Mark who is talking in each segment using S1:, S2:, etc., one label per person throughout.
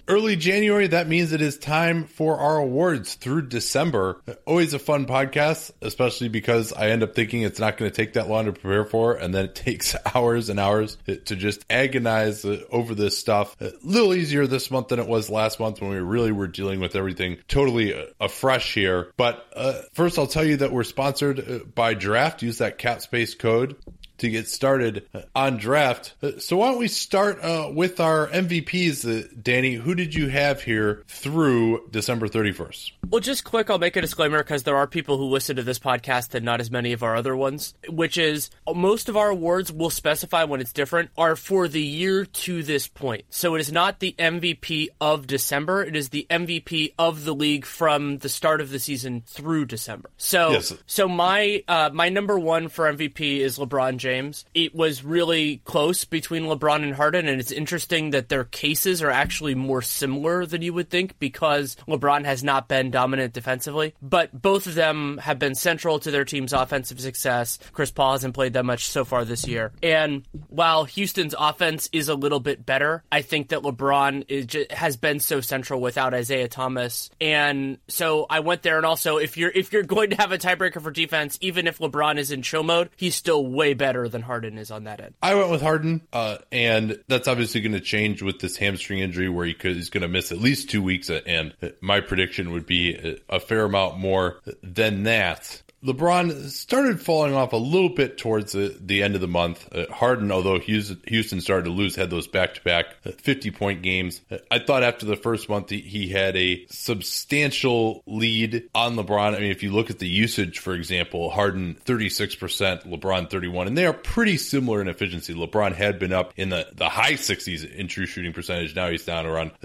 S1: early January, that means it is time for our awards through December. Always a fun podcast, especially because I end up thinking it's not going to take that long to prepare for, and then it takes hours and hours to just agonize over this stuff. A little easier this month than it was last month when we really were dealing with everything totally afresh here. But first, I'll tell you that we're sponsored by Draft. Use that CapSpace code to get started on Draft. So why don't we start with our MVPs, Danny? Who did you have here through December 31st?
S2: Well, just quick, I'll make a disclaimer because there are people who listen to this podcast and not as many of our other ones, which is most of our awards will specify when it's different are for the year to this point. So it is not the MVP of December. It is the MVP of the league from the start of the season through December. So, yes. So my number one for MVP is LeBron James. It was really close between LeBron and Harden, and it's interesting that their cases are actually more similar than you would think because LeBron has not been dominant defensively, but both of them have been central to their team's offensive success. Chris Paul hasn't played that much so far this year. And while Houston's offense is a little bit better, I think that LeBron has been so central without Isaiah Thomas. And so I went there, and also if you're going to have a tiebreaker for defense, even if LeBron is in chill mode, he's still way better than Harden is on that end.
S1: I went with Harden, and that's obviously going to change with this hamstring injury where he's going to miss at least 2 weeks, and my prediction would be a fair amount more than that. LeBron started falling off a little bit towards the end of the month. Harden, although Houston started to lose, had those back-to-back 50-point games. I thought after the first month he had a substantial lead on LeBron. I mean, if you look at the usage, for example, Harden 36%, LeBron 31%, and they are pretty similar in efficiency. LeBron had been up in the high 60s in true shooting percentage. Now he's down around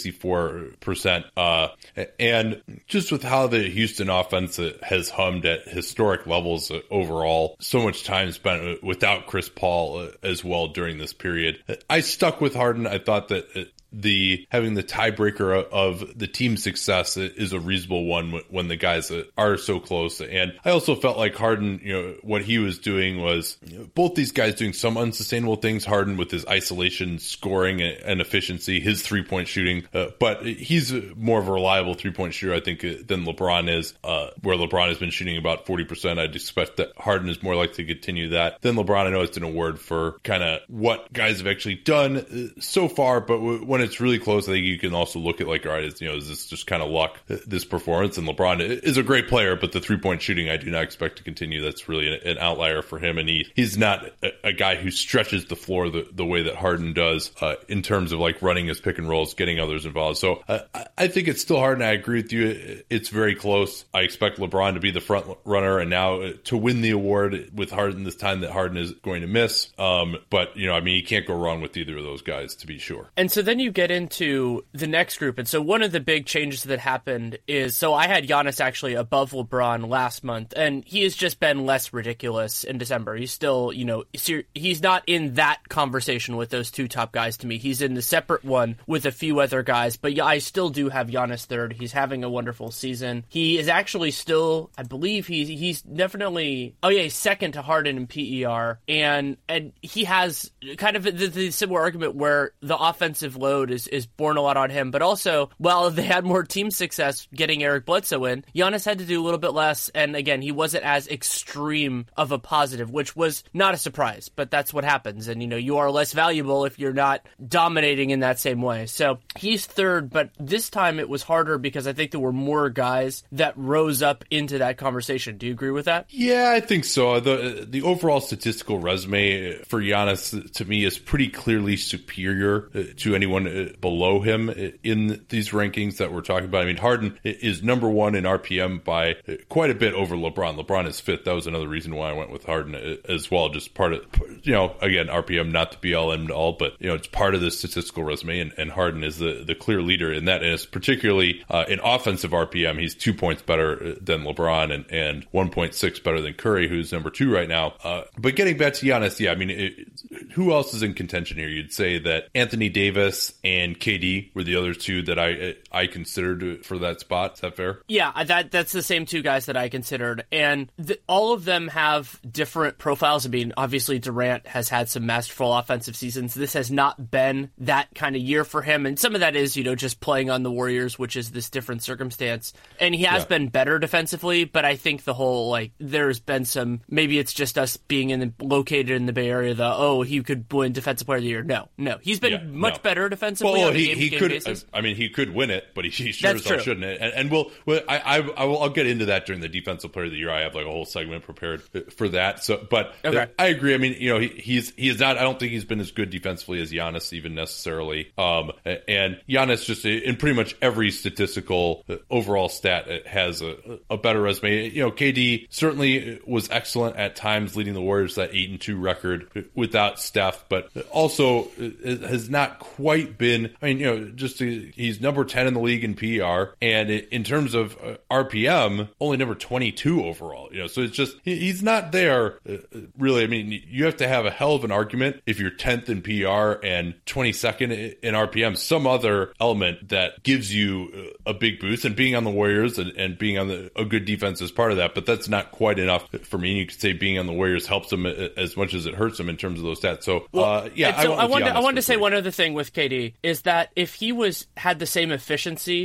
S1: 64%. And just with how the Houston offense has hummed at historic levels overall, so much time spent without Chris Paul as well during this period. I stuck with Harden. I thought that having the tiebreaker of the team's success is a reasonable one when the guys are so close. And I also felt like Harden, what he was doing was both these guys doing some unsustainable things. Harden with his isolation scoring and efficiency, his 3-point shooting, but he's more of a reliable 3-point shooter, I think, than LeBron is, where LeBron has been shooting about 40%. I'd expect that Harden is more likely to continue that than LeBron. I know it's an award for kind of what guys have actually done so far, but when it's really close, I think you can also look at like, all right, is this just kind of luck, this performance? And LeBron is a great player, but the 3-point shooting I do not expect to continue. That's really an outlier for him, and he's not a guy who stretches the floor the way that Harden does in terms of like running his pick and rolls, getting others involved. So I think it's still Harden. I agree with you. It's very close. I expect LeBron to be the front runner and now to win the award with Harden this time that Harden is going to miss. But you can't go wrong with either of those guys, to be sure.
S2: And so then you get into the next group. And so one of the big changes that happened is, so I had Giannis actually above LeBron last month, and he has just been less ridiculous in December. He's still, he's not in that conversation with those two top guys to me. He's in the separate one with a few other guys, but I still do have Giannis third. He's having a wonderful season. He is actually still, I believe he's definitely, he's second to Harden in PER, and he has kind of the similar argument where the offensive load is borne a lot on him, but also, while they had more team success getting Eric Bledsoe in, Giannis had to do a little bit less, and again, he wasn't as extreme of a positive, which was not a surprise, but that's what happens, and you are less valuable if you're not dominating in that same way. So he's third, but this time it was harder because I think there were more guys that rose up into that conversation. Do you agree with that?
S1: Yeah, I think so. The overall statistical resume for Giannis, to me, is pretty clearly superior to anyone below him in these rankings that we're talking about. I mean, Harden is number one in RPM by quite a bit over LeBron. LeBron is fifth. That was another reason why I went with Harden as well. Just part of, again, RPM not the be all end all, but it's part of the statistical resume, and Harden is the clear leader in that. And it's particularly in offensive RPM, he's 2 points better than LeBron and 1.6 better than Curry, who's number two right now. But getting back to Giannis, who else is in contention here? You'd say that Anthony Davis and KD were the other two that I considered for that spot. Is that fair?
S2: Yeah, that's the same two guys that I considered. And all of them have different profiles. I mean, obviously Durant has had some masterful offensive seasons. This has not been that kind of year for him. And some of that is, just playing on the Warriors, which is this different circumstance. And he has been better defensively, but I think the whole, there's been some, maybe it's just us being located in the Bay Area, he could win Defensive Player of the Year. No. He's been much better defensively.
S1: Well, he could. Basis. I mean, he could win it, but he sure as hell shouldn't. And I'll get into that during the Defensive Player of the Year. I have a whole segment prepared for that. So, but okay. I agree. I mean, he is not. I don't think he's been as good defensively as Giannis even necessarily. And Giannis just in pretty much every statistical overall stat has a better resume. KD certainly was excellent at times, leading the Warriors to that 8-2 record without Steph, but also has not quite been. I mean, he's number 10 in the league in PR, and in terms of RPM, only number 22 overall. So it's just he's not there really. I mean, you have to have a hell of an argument if you're 10th in PR and 22nd in RPM, some other element that gives you a big boost. And being on the Warriors and being on a good defense is part of that, but that's not quite enough for me. You could say being on the Warriors helps them as much as it hurts them in terms of those stats. So, I wanted to say one other thing with KD is that if he had the same efficiency,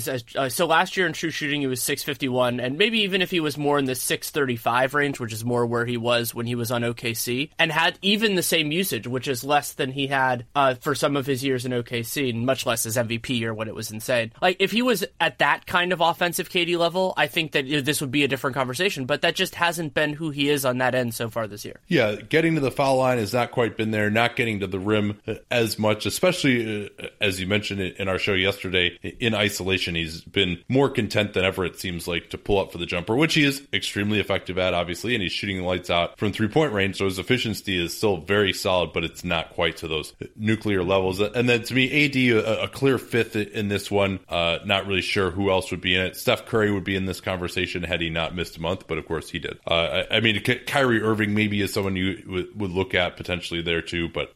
S1: so last year in true shooting, he was 651, and maybe even if he was more in the 635 range, which is more where he was when he was on OKC, and had even the same usage, which is less than he had for some of his years in OKC, and much less his MVP year when it was insane. If he was at that kind of offensive KD level, I think that this would be a different conversation, but that just hasn't been who he is on that end so far this year. Yeah, getting to the foul line has not quite been there, not getting to the rim as much, especially as you mentioned in our show yesterday, in isolation. He's been more content than ever, it seems like, to pull up for the jumper, which he is extremely effective at, obviously, and he's shooting the lights out from three-point range, so his efficiency is still very solid, but it's not quite to those nuclear levels. And then to me, AD, a clear fifth in this one. Not really sure who else would be in it. Steph Curry would be in this conversation had he not missed a month, but of course he did. I mean, Kyrie Irving maybe is someone you would look at potentially there too, but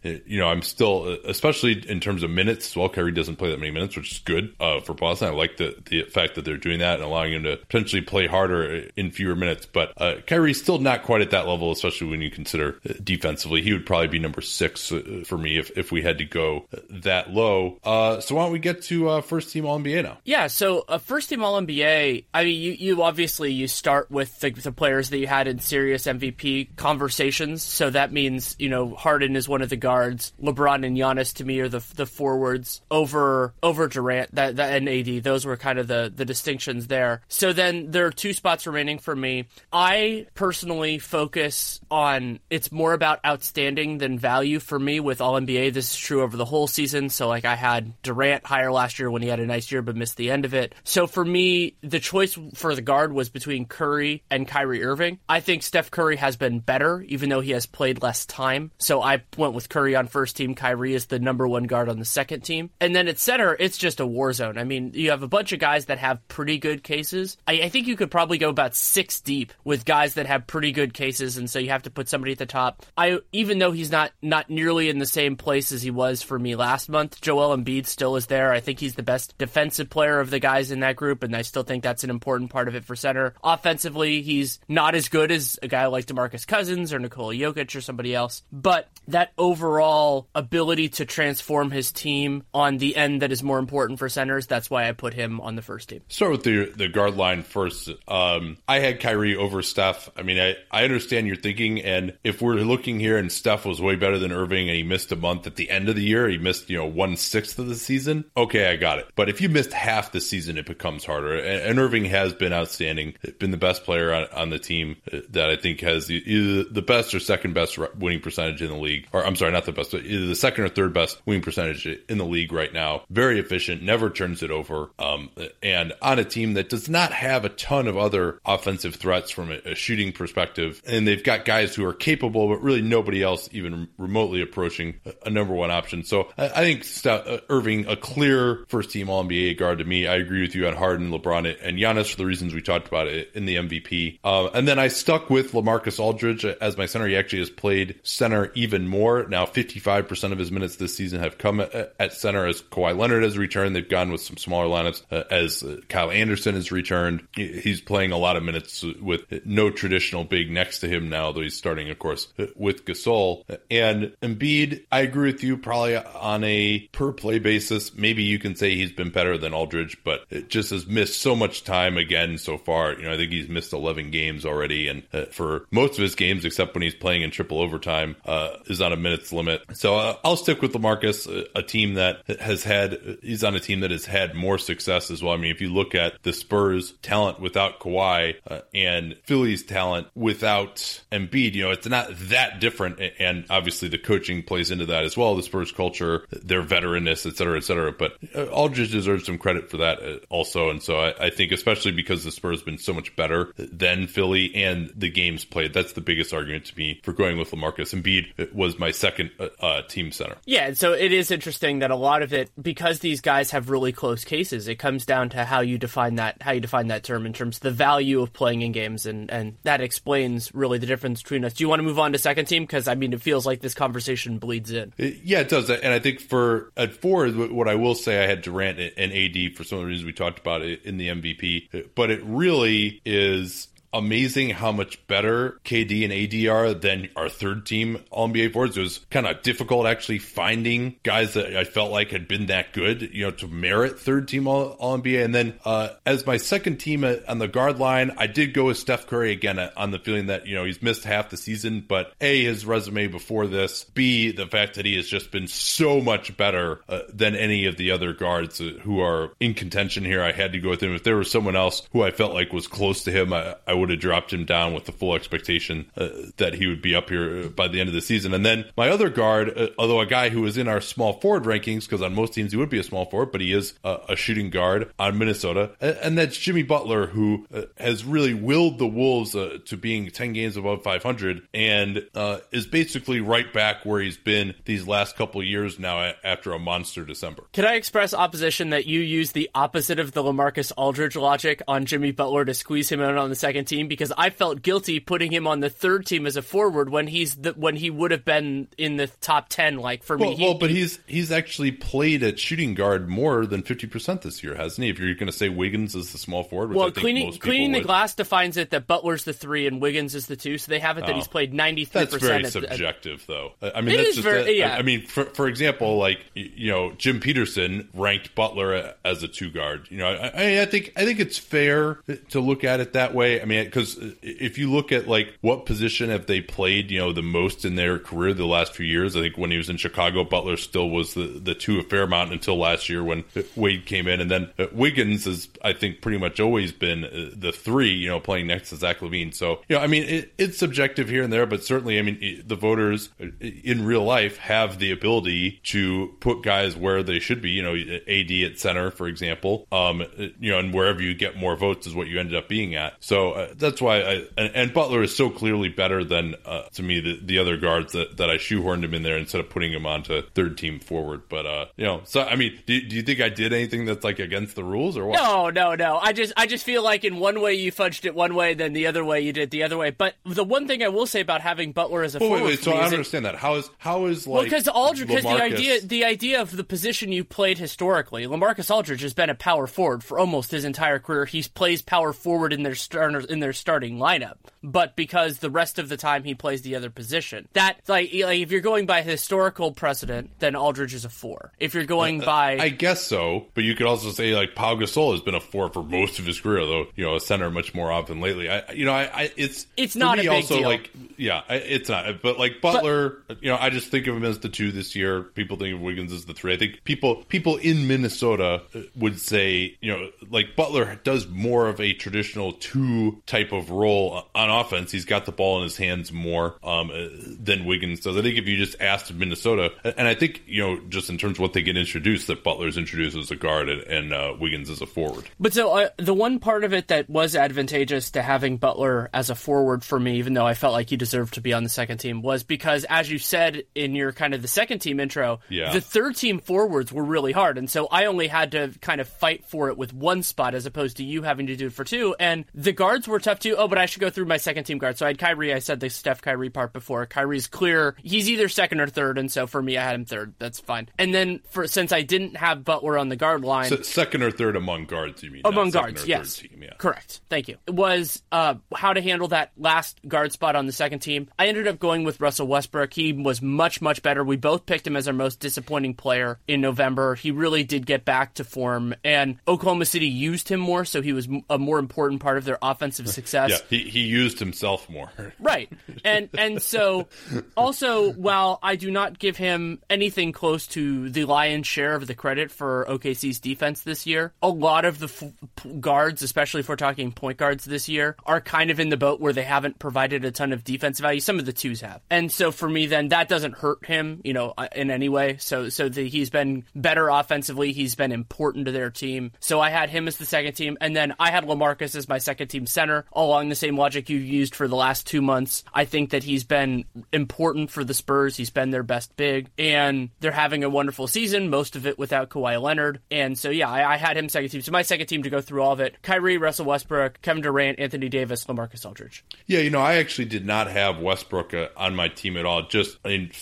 S1: I'm still, especially in terms of minutes as well, Kyrie doesn't play that many minutes, which is good for Boston. I like the fact that they're doing that and allowing him to potentially play harder in fewer minutes, but Kyrie's still not quite at that level, especially when you consider defensively. He would probably be number 6 for me if we had to go that low. So why don't we get to first team All-NBA now? Yeah,
S2: so first team All-NBA, I mean, you obviously you start with the players that you had in serious MVP conversations, so that means, Harden is one of the guards. LeBron and Giannis, to me, are the forwards over Durant and AD. Those were kind of the distinctions there. So then there are 2 spots remaining for me. I personally focus on, it's more about outstanding than value for me with All-NBA. This is true over the whole season. So I had Durant higher last year when he had a nice year but missed the end of it. So for me, the choice for the guard was between Curry and Kyrie Irving. I think Steph Curry has been better, even though he has played less time. So I went with Curry on first team. Kyrie is the number 1 guard on the second team. And then at center, it's just a war zone. I mean, you have a bunch of guys that have pretty good cases. I think you could probably go about 6 deep with guys that have pretty good cases, and so you have to put somebody at the top. Even though he's not nearly in the same place as he was for me last month, Joel Embiid still is there. I think he's the best defensive player of the guys in that group, and I still think that's an important part of it for center. Offensively, he's not as good as a guy like DeMarcus Cousins or Nikola Jokic or somebody else, but that overall ability to transform his team on the end that is more important for centers, that's why I put him on the first team.
S1: Start with the guard line first. I had Kyrie over Steph. I mean, I understand your thinking, and if we're looking here and Steph was way better than Irving and he missed a month at the end of the year, he missed 1/6 of the season, okay, I got it. But if you missed half the season, it becomes harder. And Irving has been outstanding, been the best player on the team that I think has either the best or second best winning percentage in the league. Or I'm sorry, not the best, but either the second or third best winning percentage in the league right now. Very efficient, never turns it over, and on a team that does not have a ton of other offensive threats from a shooting perspective. And they've got guys who are capable, but really nobody else even remotely approaching a number 1 option. So I think Irving, a clear first team All-NBA guard to me. I agree with you on Harden, LeBron, and Giannis for the reasons we talked about it in the MVP. And then I stuck with LaMarcus Aldridge as my center. He actually has played center even more. Now 55% of his minutes this season have come at center as Kawhi Leonard has returned. They've gone with some smaller lineups as Kyle Anderson has returned. He's playing a lot of minutes with no traditional big next to him now, though he's starting, of course, with Gasol. And Embiid, I agree with you, probably on a per play basis. Maybe you can say he's been better than Aldridge, but it just has missed so much time again so far. I think he's missed 11 games already, and for most of his games, except when he's playing in triple overtime, is on a minutes limit. So I'll stick with LaMarcus, a team that he's on a team that has had more success as well. I mean, if you look at the Spurs talent without Kawhi and Philly's talent without Embiid, it's not that different. And obviously the coaching plays into that as well. The Spurs culture, their veteranness, et cetera, et cetera. But Aldridge deserves some credit for that also. And so I think especially because the Spurs have been so much better than Philly and the games played, that's the biggest argument to me for going with LaMarcus. Embiid was my second team center.
S2: Yeah, and so it is interesting that a lot of it, because these guys have really close cases, it comes down to how you define that term in terms of the value of playing in games, and that explains really the difference between us. Do you want to move on to second team? Because, I mean, it feels like this conversation bleeds in.
S1: Yeah, it does. And I think at forward, what I will say, I had Durant and AD for some of the reasons we talked about in the MVP, but it really is amazing how much better KD and AD are than our third team All-NBA forwards. It was kind of difficult actually finding guys that I felt like had been that good, to merit third team All-NBA. And then as my second team on the guard line, I did go with Steph Curry again on the feeling that, he's missed half the season, but A, his resume before this, B, the fact that he has just been so much better than any of the other guards who are in contention here. I had to go with him. If there was someone else who I felt like was close to him, I would have dropped him down with the full expectation that he would be up here by the end of the season. And then my other guard, although a guy who is in our small forward rankings, because on most teams he would be a small forward, but he is a shooting guard on Minnesota, and that's Jimmy Butler, who has really willed the Wolves to being 10 games above 500 and is basically right back where he's been these last couple of years now after a monster December.
S2: Can I express opposition that you use the opposite of the LaMarcus Aldridge logic on Jimmy Butler to squeeze him in on the second team? Because I felt guilty putting him on the third team as a forward when he would have been in the top 10. Like for me,
S1: but he's actually played at shooting guard more than 50% this year, hasn't he? If you're going to say Wiggins is the small forward, which I think
S2: cleaning the glass defines it that Butler's the 3 and Wiggins is the 2, so they have it that he's played 93%.
S1: That's very subjective, though. I mean, that's just yeah. I mean, for example, like Jim Peterson ranked Butler as a 2 guard. I think it's fair to look at it that way. I mean, because if you look at like what position have they played, the most in their career the last few years, I think when he was in Chicago, Butler still was the 2 a fair amount until last year when Wade came in, and then Wiggins has, I think, pretty much always been the 3, playing next to Zach LaVine. So, I mean, it's subjective here and there, but certainly, I mean, the voters in real life have the ability to put guys where they should be, AD at center, for example, and wherever you get more votes is what you ended up being at. So that's why and Butler is so clearly better than, to me, the other guards that I shoehorned him in there instead of putting him onto third team forward. But, so, I mean, do you think I did anything that's like against the rules or what?
S2: No. I just feel like in one way you fudged it one way, then the other way you did the other way. But the one thing I will say about having Butler as a forward,
S1: wait, so I don't understand that. How is like,
S2: because the idea of the position you played historically, LaMarcus Aldridge has been a power forward for almost his entire career. He plays power forward in their starting lineup, but because the rest of the time he plays the other position, that like if you're going by historical precedent, then Aldridge is a 4. If you're going by,
S1: I guess so, but you could also say like Pau Gasol has been a 4 for most of his career, though a center much more often lately. It's not a big also deal. Like, yeah, it's not. But like Butler, I just think of him as the 2 this year. People think of Wiggins as the 3. I think people in Minnesota would say, like Butler does more of a traditional 2 type of role on offense. He's got the ball in his hands more than Wiggins does. I think if you just asked Minnesota, and I think, just in terms of what they get introduced, that Butler's introduced as a guard and Wiggins as a forward.
S2: But so the one part of it that was advantageous to having Butler as a forward for me, even though I felt like he deserved to be on the second team, was because, as you said in your kind of the second team intro, the third team forwards were really hard. And so I only had to kind of fight for it with one spot as opposed to you having to do it for 2. And the guards were tough too. Oh, but I should go through my second team guard. So I had Kyrie. I said the Steph Kyrie part before. Kyrie's clear. He's either second or third, and so for me, I had him third. That's fine. And then since I didn't have Butler on the guard line,
S1: so second or third among guards, you mean?
S2: Among guards, yes.
S1: Team, yeah.
S2: Correct. Thank you. It was how to handle that last guard spot on the second team. I ended up going with Russell Westbrook. He was much, much better. We both picked him as our most disappointing player in November. He really did get back to form, and Oklahoma City used him more, so he was a more important part of their offensive success.
S1: Yeah, he used himself more.
S2: Right. And so also, while I do not give him anything close to the lion's share of the credit for OKC's defense this year, a lot of the guards, especially if we're talking point guards this year, are kind of in the boat where they haven't provided a ton of defensive value. Some of the twos have. And so for me, then that doesn't hurt him, in any way. So he's been better offensively. He's been important to their team. So I had him as the second team. And then I had LaMarcus as my second team center, along the same logic you've used for the last 2 months. I think that he's been important for the Spurs. He's been their best big, and they're having a wonderful season, most of it without Kawhi Leonard. And so, yeah, I had him second team. So my second team, to go through all of it: Kyrie, Russell Westbrook, Kevin Durant, Anthony Davis, LaMarcus Aldridge.
S1: Yeah, I actually did not have Westbrook on my team at all. Just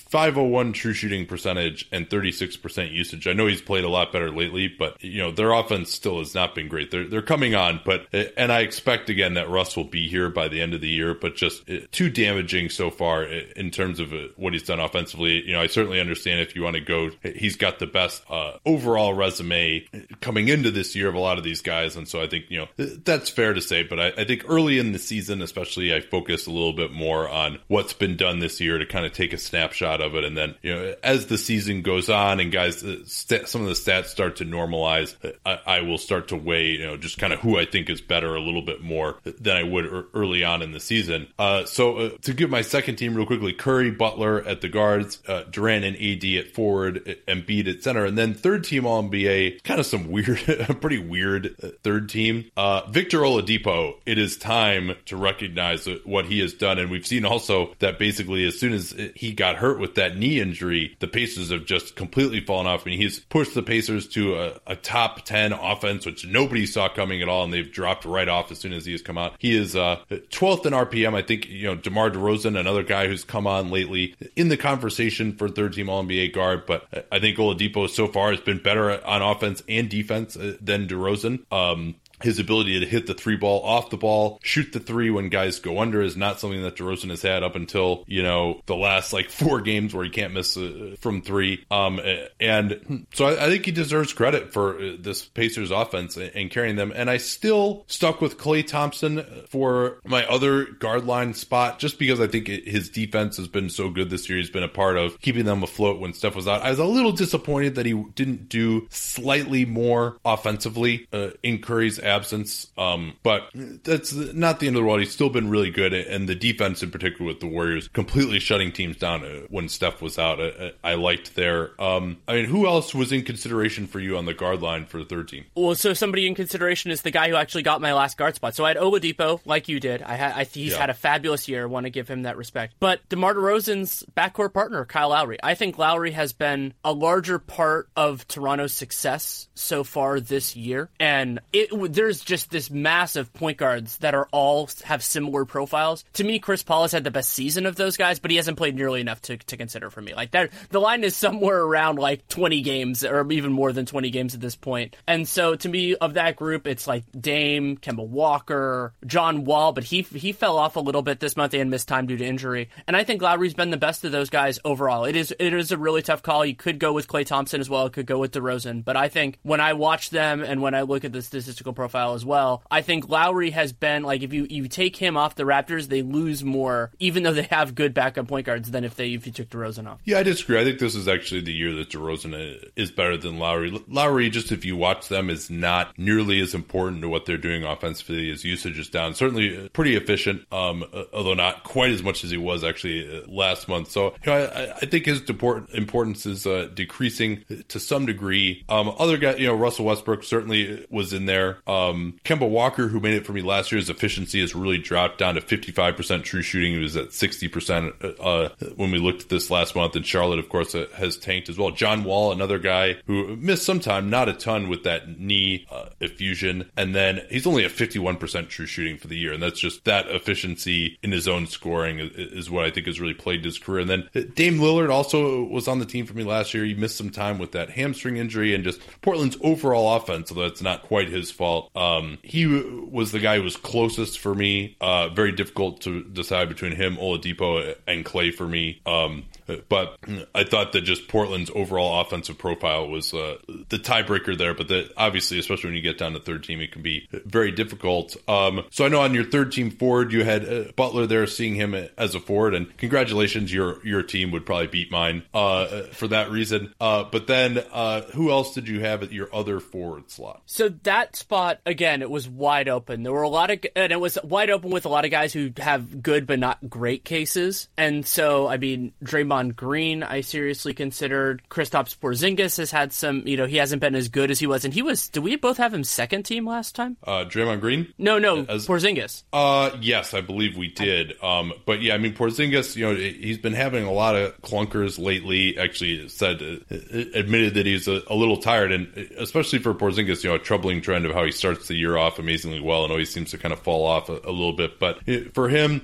S1: 501 true shooting percentage and 36% usage. I know he's played a lot better lately, but their offense still has not been great. They're coming on, and I expect again that Russ will be here by the end of the year, but just too damaging so far in terms of what he's done offensively. I certainly understand if you want to go, he's got the best overall resume coming into this year of a lot of these guys, and so I think that's fair to say. But I think early in the season, especially, I focus a little bit more on what's been done this year to kind of take a snapshot of it, and then as the season goes on and guys, some of the stats start to normalize, I will start to weigh just kind of who I think is better a little bit more than I would early on in the season. So to give my second team real quickly: Curry, Butler at the guards, Durant and AD at forward, Embiid at center, and then third team All-NBA, kind of some weird, pretty weird third team. Victor Oladipo, it is time to recognize what he has done, and we've seen also that basically as soon as he got hurt with that knee injury, the Pacers have just completely fallen off. I mean, he's pushed the Pacers to a top 10 offense, which nobody saw coming at all, and they've dropped right off as soon as he has come out. He is 12th in RPM. I think DeMar DeRozan, another guy who's come on lately, in the conversation for third team All-NBA guard, but I think Oladipo so far has been better on offense and defense than DeRozan. His ability to hit the three ball off the ball, shoot the three when guys go under, is not something that DeRozan has had up until, the last 4 games where he can't miss from three. And so I think he deserves credit for this Pacers offense and carrying them. And I still stuck with Klay Thompson for my other guard line spot, just because I think his defense has been so good this year. He's been a part of keeping them afloat when Steph was out. I was a little disappointed that he didn't do slightly more offensively in Curry's absence, but that's not the end of the world. He's still been really good, and the defense in particular with the Warriors completely shutting teams down when Steph was out, I liked there. Who else was in consideration for you on the guard line for the third team? Well,
S2: so somebody in consideration is the guy who actually got my last guard spot. So I had Oladipo, like you did. He's had a fabulous year. Want to give him that respect. But DeMar DeRozan's backcourt partner, Kyle Lowry. I think Lowry has been a larger part of Toronto's success so far this year, and there's just this mass of point guards that are all have similar profiles. To me, Chris Paul has had the best season of those guys, but he hasn't played nearly enough to consider for me. The line is somewhere around 20 games, or even more than 20 games at this point. And so to me, of that group, it's Dame, Kemba Walker, John Wall, but he fell off a little bit this month and missed time due to injury. And I think Lowry's been the best of those guys overall. It is a really tough call. You could go with Klay Thompson as well. It could go with DeRozan. But I think when I watch them and when I look at the statistical profile as well, I think Lowry has been, if you take him off the Raptors, they lose more, even though they have good backup point guards, than if you took DeRozan off.
S1: Yeah, I disagree. I think this is actually the year that DeRozan is better than Lowry. Lowry, just if you watch them, is not nearly as important to what they're doing offensively. His usage is down. Certainly pretty efficient, although not quite as much as he was actually last month. So I think his importance is decreasing to some degree. Other guys, Russell Westbrook certainly was in there. Kemba Walker, who made it for me last year, his efficiency has really dropped down to 55% true shooting. He was at 60% when we looked at this last month. And Charlotte, of course, has tanked as well. John Wall, another guy who missed some time, not a ton with that knee effusion. And then he's only at 51% true shooting for the year. And that's just that efficiency in his own scoring is what I think has really plagued his career. And then Dame Lillard also was on the team for me last year. He missed some time with that hamstring injury, and just Portland's overall offense, although it's not quite his fault. He was the guy who was closest for me. Very difficult to decide between him, Oladipo, and Clay for me. But I thought that just Portland's overall offensive profile was the tiebreaker there. But obviously, especially when you get down to third team, it can be very difficult. So I know on your third team forward, you had Butler there, seeing him as a forward, and congratulations, your team would probably beat mine for that reason. But then who else did you have at your other forward slot?
S2: So that spot, again, it was wide open. There were and it was wide open with a lot of guys who have good but not great cases. And so, I mean, Draymond Green, I seriously considered. Kristaps Porzingis has had some, he hasn't been as good as he was. And did we both have him second team last time?
S1: Draymond Green?
S2: No, Porzingis.
S1: Yes, I believe we did. But yeah, I mean, Porzingis, he's been having a lot of clunkers lately. Actually admitted that he's a little tired, and especially for Porzingis, a troubling trend of how he starts the year off amazingly well and always seems to kind of fall off a little bit. But for him,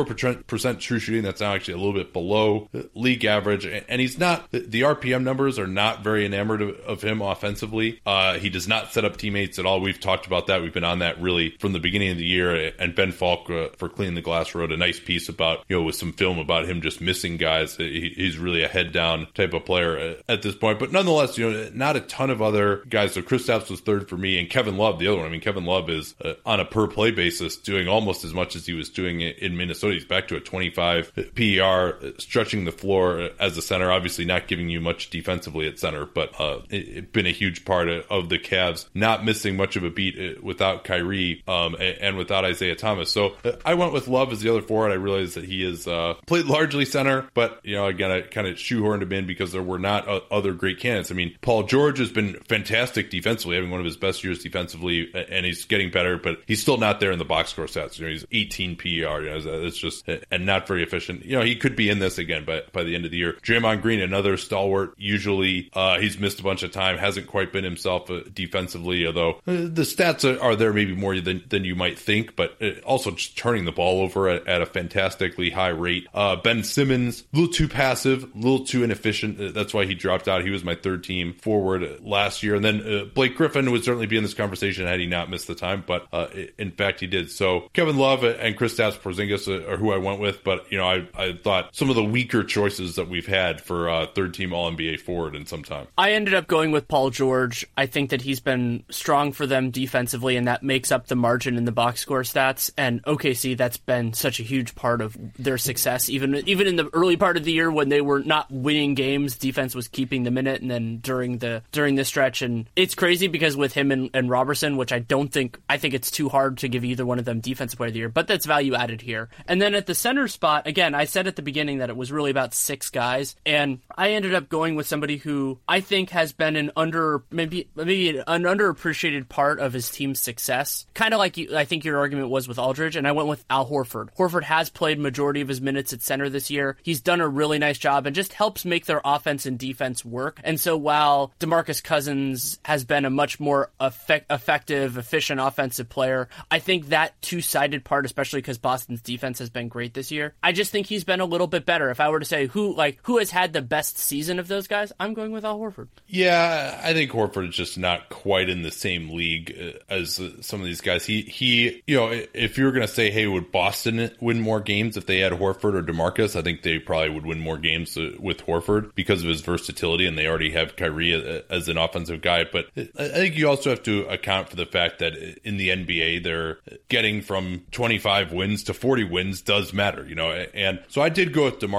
S1: 54% true shooting, that's now actually a little bit below league average, and he's not, the RPM numbers are not very enamored of him offensively. He does not set up teammates at all. We've talked about that. We've been on that really from the beginning of the year, and Ben Falk for Cleaning the Glass wrote a nice piece about, with some film about him just missing guys. He's really a head down type of player at this point, but nonetheless, not a ton of other guys. So Kristaps was third for me, and Kevin Love, the other one. I mean, Kevin Love is on a per play basis doing almost as much as he was doing in Minnesota. He's back to a 25 PER, stretching the floor as a center, obviously not giving you much defensively at center, but it's been a huge part of the Cavs not missing much of a beat without Kyrie and without Isaiah Thomas. So I went with Love as the other forward. I realized that he is played largely center, but again, I kind of shoehorned him in because there were not other great candidates. I mean, Paul George has been fantastic defensively, having one of his best years defensively, and he's getting better, but he's still not there in the box score stats. He's 18 PER. It's just, and not very efficient. He could be in this again by the end of the year. Draymond Green, another stalwart. Usually, he's missed a bunch of time, hasn't quite been himself defensively, although the stats are there maybe more than you might think, but also just turning the ball over at a fantastically high rate. Ben Simmons, a little too passive, a little too inefficient. That's why he dropped out. He was my third team forward last year. And then Blake Griffin would certainly be in this conversation had he not missed the time, but in fact he did. So Kevin Love and Kristaps Porzingis are who I went with, but I thought some of the weaker choices that we've had for third team All-NBA forward in some time.
S2: I ended up going with Paul George. I think that he's been strong for them defensively, and that makes up the margin in the box score stats. And OKC, that's been such a huge part of their success. Even in the early part of the year when they were not winning games, defense was keeping them in it, and then during the stretch. And it's crazy because with him and Robertson, which I think it's too hard to give either one of them defensive player of the year, but that's value added here. And then at the center spot, again, I said at the beginning that it was really about 6 guys, and I ended up going with somebody who I think has been maybe an underappreciated part of his team's success. Kind of like I think your argument was with Aldridge, and I went with Al Horford. Horford has played majority of his minutes at center this year. He's done a really nice job and just helps make their offense and defense work. And so while DeMarcus Cousins has been a much more effective, efficient offensive player, I think that two-sided part, especially because Boston's defense has been great this year, I just think he's been a little bit better. If I were to say who has had the best season of those guys, I'm going with Al Horford.
S1: Yeah, I think Horford is just not quite in the same league as some of these guys. He if you were going to say, hey, would Boston win more games if they had Horford or DeMarcus? I think they probably would win more games with Horford because of his versatility, and they already have Kyrie as an offensive guy. But I think you also have to account for the fact that in the NBA, they're getting from 25 wins to 40 wins does matter, and so I did go with DeMarcus. I mean, he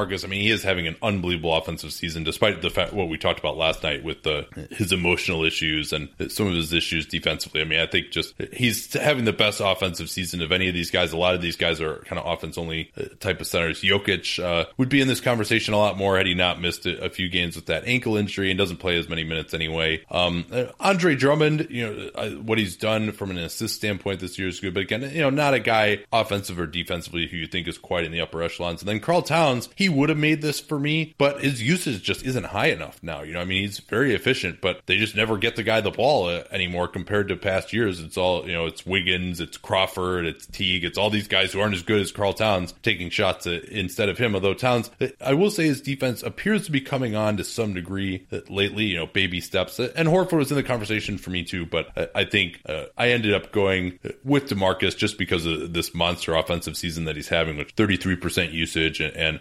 S1: he is having an unbelievable offensive season, despite the fact what we talked about last night with his emotional issues and some of his issues defensively. I mean, I think just he's having the best offensive season of any of these guys. A lot of these guys are kind of offense-only type of centers. Jokic would be in this conversation a lot more had he not missed a few games with that ankle injury and doesn't play as many minutes anyway. Andre Drummond, what he's done from an assist standpoint this year is good, but again, not a guy offensive or defensively who you think is quite in the upper echelons. And then Karl Towns, he would have made this for me, but his usage just isn't high enough now. I mean, he's very efficient, but they just never get the guy the ball anymore compared to past years. It's all, it's Wiggins, it's Crawford, it's Teague, it's all these guys who aren't as good as Karl Towns taking shots instead of him. Although Towns, I will say his defense appears to be coming on to some degree lately, baby steps. And Horford was in the conversation for me too, but I think I ended up going with DeMarcus just because of this monster offensive season that he's having, with 33% usage and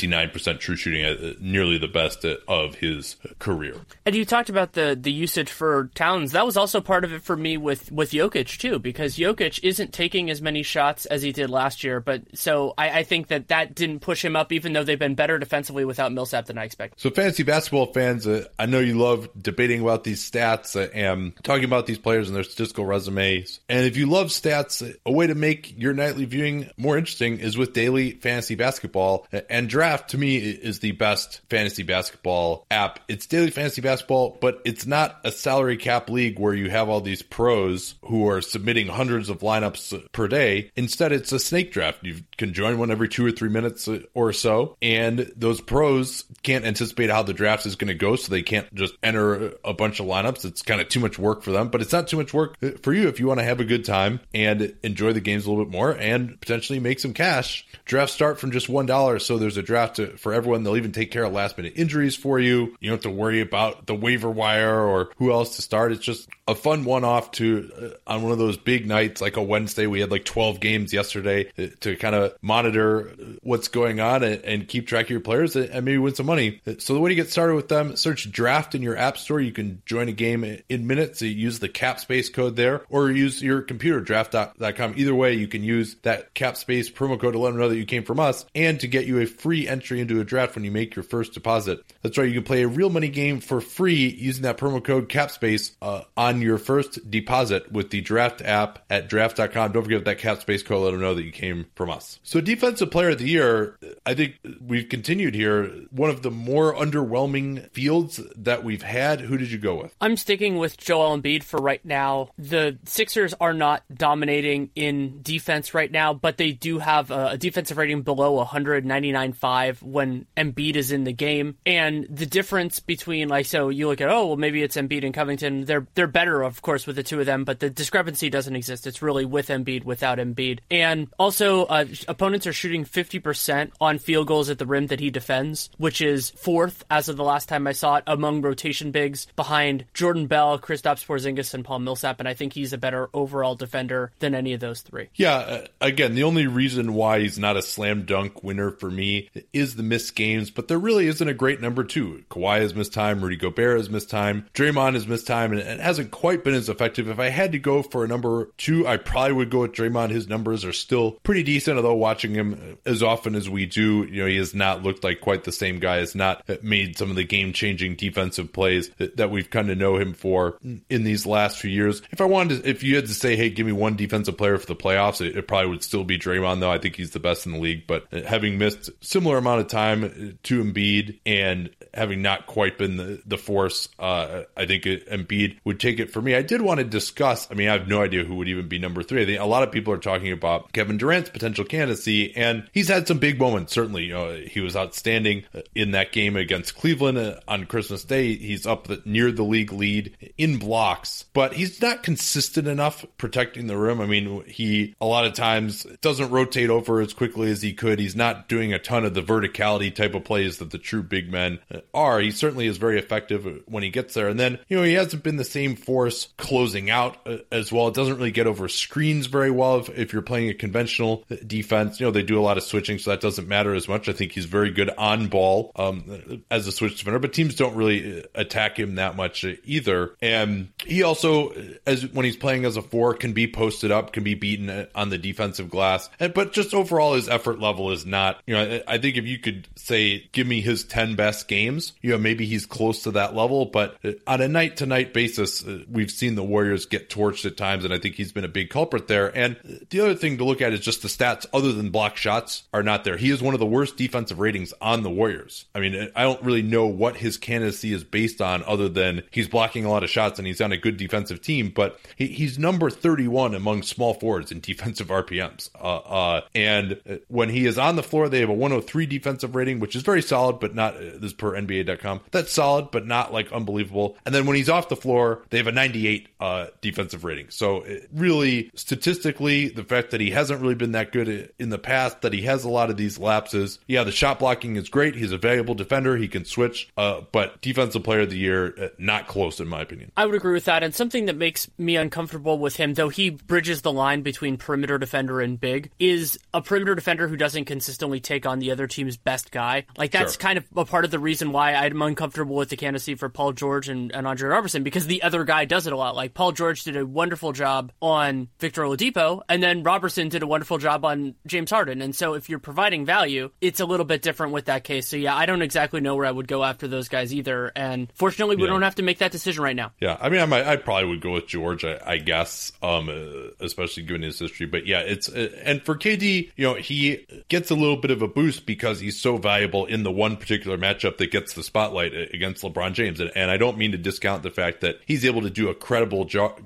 S1: 59% true shooting, nearly the best of his career.
S2: And you talked about the usage for Towns. That was also part of it for me with Jokic too, because Jokic isn't taking as many shots as he did last year. But so I think that didn't push him up, even though they've been better defensively without Millsap than I expected.
S1: So fantasy basketball fans, I know you love debating about these stats and talking about these players and their statistical resumes. And if you love stats, a way to make your nightly viewing more interesting is with daily fantasy basketball. And Draft, to me, is the best fantasy basketball app. It's daily fantasy basketball, but it's not a salary cap league where you have all these pros who are submitting hundreds of lineups per day. Instead, it's a snake draft. You can join one every 2 or 3 minutes or so. And those pros can't anticipate how the draft is going to go, so they can't just enter a bunch of lineups. It's kind of too much work for them, but it's not too much work for you if you want to have a good time and enjoy the games a little bit more and potentially make some cash. Drafts start from just $1, so there's a draft for everyone. They'll even take care of last-minute injuries for you. You don't have to worry about the waiver wire or who else to start. It's just a fun one-off on one of those big nights, like a Wednesday. We had like 12 games yesterday to kind of monitor what's going on and keep track of your players and maybe win some money. So the way to get started with them, search Draft in your app store. You can join a game in minutes. So you use the CapSpace code there, or use your computer, draft.com. Either way, you can use that CapSpace promo code to let them know that you came from us and to get you a free entry into a draft when you make your first deposit. That's right. You can play a real money game for free using that promo code CapSpace on your first deposit with the Draft app at draft.com. Don't forget that CapSpace code. Let them know that you came from us. So Defensive Player of the Year, I think we've continued here. One of the more underwhelming fields that we've had. Who did you go with?
S2: I'm sticking with Joel Embiid for right now. The Sixers are not dominating in defense right now, but they do have a defensive rating below 199.5 when Embiid is in the game. And the difference between, so you look at, maybe it's Embiid and Covington. They're better, of course, with the two of them, but the discrepancy doesn't exist. It's really with Embiid, without Embiid. And also, opponents are shooting 50% on field goals at the rim that he defends, which is fourth, as of the last time I saw it, among rotation bigs, behind Jordan Bell, Kristaps Porzingis, and Paul Millsap, and I think he's a better overall defender than any of those three.
S1: Yeah, again, the only reason why he's not a slam dunk winner for me is the missed games, but there really isn't a great number two. Kawhi has missed time, Rudy Gobert has missed time, Draymond has missed time, and it hasn't quite been as effective. If I had to go for a number two, I probably would go with Draymond. His numbers are still pretty decent, although watching him as often as we do, he has not looked like quite the same guy, has not made some of the game-changing defensive plays that we've come to know him for in these last few years. If you had to say, hey, give me one defensive player for the playoffs, it probably would still be Draymond, though I think he's the best in the league. But having missed similar amount of time to Embiid and having not quite been the force, I think Embiid would take it for me. I did want to discuss, I have no idea who would even be number three. I think a lot of people are talking about Kevin Durant's potential candidacy, and he's had some big moments. Certainly, he was outstanding in that game against Cleveland on Christmas Day. He's up near the league lead in blocks, but he's not consistent enough protecting the rim. He a lot of times doesn't rotate over as quickly as he could. He's not doing a ton of the verticality type of plays that the true big men are. He certainly is very effective when he gets there. And then, he hasn't been the same force closing out as well. It doesn't really get over screens very well if you're playing a conventional defense. They do a lot of switching, so that doesn't matter as much. I think he's very good on ball as a switch defender, but teams don't really attack him that much either. And he also, when he's playing as a four, can be posted up, can be beaten on the defensive glass. But just overall, his effort level is not, I think if you could say, give me his 10 best games. Maybe he's close to that level, but on a night-to-night basis, we've seen the Warriors get torched at times, and I think he's been a big culprit there. And the other thing to look at is just the stats other than block shots are not there. He is one of the worst defensive ratings on the Warriors. I mean, I don't really know what his candidacy is based on other than he's blocking a lot of shots and he's on a good defensive team, but he's number 31 among small forwards in defensive RPMs. And when he is on the floor, they have a 103 defensive rating, which is very solid, but not, this is per NBA.com. That's solid, but not like unbelievable. And then when he's off the floor, they have a 98 defensive rating. So really, statistically, the fact that he hasn't really been that good in the past, that he has a lot of these lapses. Yeah, the shot blocking is great. He's a valuable defender. He can switch, but defensive player of the year, not close in my opinion.
S2: I would agree with that. And something that makes me uncomfortable with him, though he bridges the line between perimeter defender and big, is a perimeter defender who doesn't consistently take on the other team's best guy. Like, that's kind of a part of the reason why I'm uncomfortable with the candidacy for Paul George and Andre Robertson, because the other guy does it a lot. Like, Paul George did a wonderful job on Victor Oladipo, and then Robertson did a wonderful job on James Harden. And so if you're providing value, it's a little bit different with that case. So yeah, I don't exactly know where I would go after those guys either. And fortunately, we don't have to make that decision right now.
S1: Yeah, I mean, I probably would go with George, I guess, especially given his history. But yeah, it's and for KD, he gets a little bit of a boost because he's so valuable in the one particular matchup that gets the spotlight against LeBron James. And I don't mean to discount the fact that he's able to do a credible job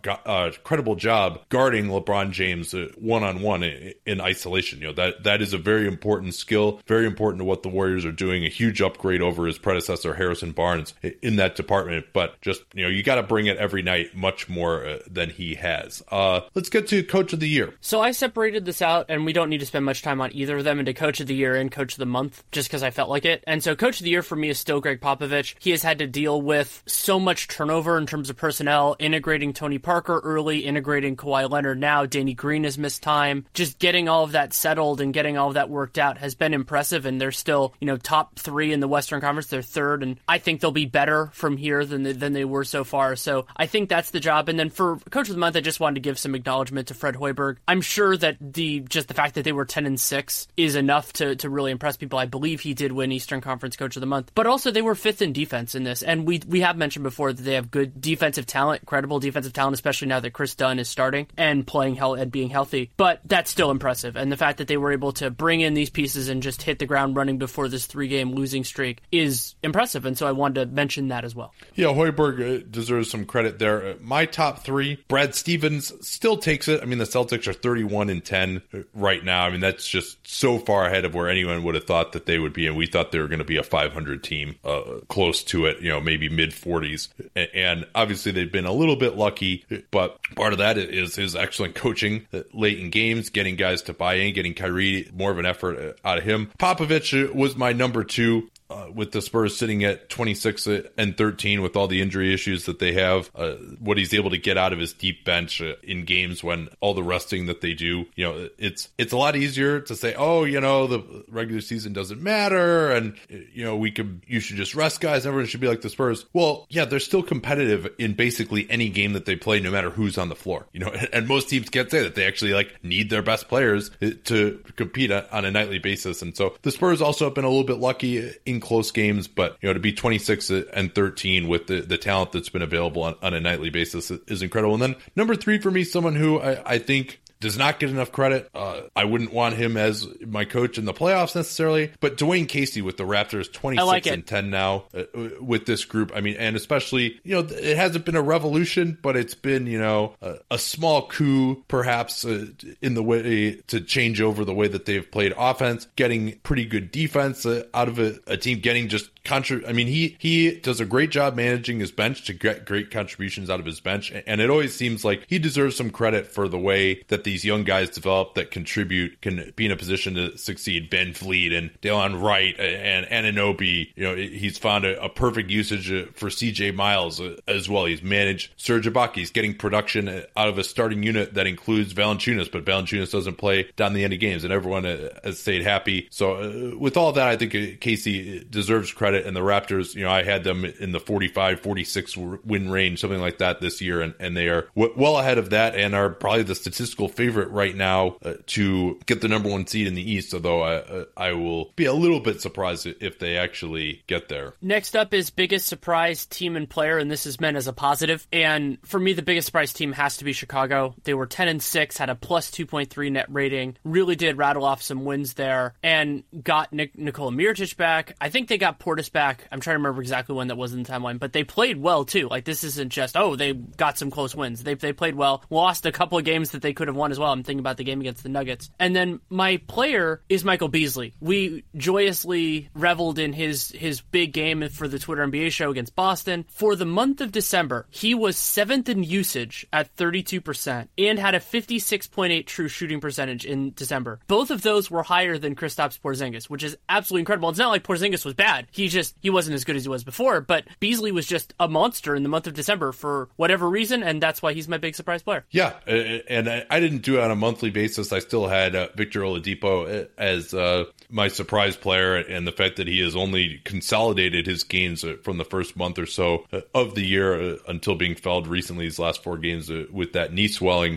S1: guarding LeBron James one-on-one in isolation. That is a very important skill, very important to what the Warriors are doing. A huge upgrade over his predecessor Harrison Barnes in that department. But just you got to bring it every night, much more than he has. Let's get to Coach of the Year.
S2: So I separated this out, and we don't need to spend much time on either of them, into Coach of the Year and Coach of the Month, just because I felt like it. And so Coach of the Year for me is still Greg Popovich. He has had to deal with so much turnover in terms of personnel, integrating Tony Parker early, integrating Kawhi Leonard now. Danny Green has missed time. Just getting all of that settled and getting all of that worked out has been impressive, and they're still, top 3 in the Western Conference. They're third, and I think they'll be better from here than they were so far. So I think that's the job. And then for Coach of the Month, I just wanted to give some acknowledgement to Fred Hoiberg. I'm sure that the fact that they were 10-6 is enough to really impress people. I believe he did win Eastern Conference Coach of the Month, but also they were 5th in defense in this. And we have mentioned before that they have good defensive talent, credible defensive talent, especially now that Chris Dunn is starting and playing and being healthy. But that's still impressive. And the fact that they were able to bring in these pieces and just hit the ground running before this 3-game losing streak is impressive. And so I wanted to mention that as well.
S1: Yeah, Hoiberg deserves some credit there. My top 3, Brad Stevens still takes it. I mean, the Celtics are 31-10 right now. I mean, that's just so far ahead of where anyone would have thought that they would be. And we thought they were going to be a 500 team, close to it, maybe mid-40s. And obviously they've been a little bit lucky, but part of that is his excellent coaching late in games, getting guys to buy in, getting Kyrie more of an effort out of him. Popovich was my number 2. With the Spurs sitting at 26-13 with all the injury issues that they have, what he's able to get out of his deep bench in games when all the resting that they do, it's a lot easier to say, the regular season doesn't matter, and you should just rest guys. Everyone should be like the Spurs. Well, yeah, they're still competitive in basically any game that they play, no matter who's on the floor. And most teams can't say that they actually need their best players to compete on a nightly basis. And so the Spurs also have been a little bit lucky in close games, but to be 26-13 with the talent that's been available on a nightly basis is incredible. And then number 3 for me, someone who I think does not get enough credit. I wouldn't want him as my coach in the playoffs necessarily, but Dwayne Casey with the Raptors, 26-10 now with this group. I mean, and especially, it hasn't been a revolution, but it's been, a small coup perhaps in the way to change over the way that they've played offense, getting pretty good defense out of a team, getting just he does a great job managing his bench to get great contributions out of his bench. And it always seems like he deserves some credit for the way that these young guys develop that contribute, can be in a position to succeed. Ben Vliet and Delon Wright and Anunoby, he's found a perfect usage for CJ Miles as well. He's managed Serge Ibaka. He's getting production out of a starting unit that includes Valanciunas, but Valanciunas doesn't play down the end of games, and everyone has stayed happy. So with all that, I think Casey deserves credit credit. And the Raptors, I had them in the 45, 46 win range, something like that this year. And they are well ahead of that and are probably the statistical favorite right now to get the number one seed in the East. Although I will be a little bit surprised if they actually get there.
S2: Next up is biggest surprise team and player, and this is meant as a positive. And for me, the biggest surprise team has to be Chicago. They were 10-6, had a plus 2.3 net rating, really did rattle off some wins there, and got Nikola Mirotic back. I think they got Portis back. I'm trying to remember exactly when that was in the timeline, but they played well too. Like, this isn't just, they got some close wins. They played well, lost a couple of games that they could have won as well. I'm thinking about the game against the Nuggets. And then my player is Michael Beasley. We joyously reveled in his big game for the Twitter NBA show against Boston. For the month of December, he was 7th in usage at 32% and had a 56.8 true shooting percentage in December. Both of those were higher than Kristaps Porzingis, which is absolutely incredible. It's not like Porzingis was bad. He wasn't as good as he was before, but Beasley was just a monster in the month of December for whatever reason, and that's why he's my big surprise player.
S1: Yeah, and I didn't do it on a monthly basis. I still had Victor Oladipo as my surprise player, and the fact that he has only consolidated his gains from the first month or so of the year until being fouled recently, his last 4 games with that knee swelling.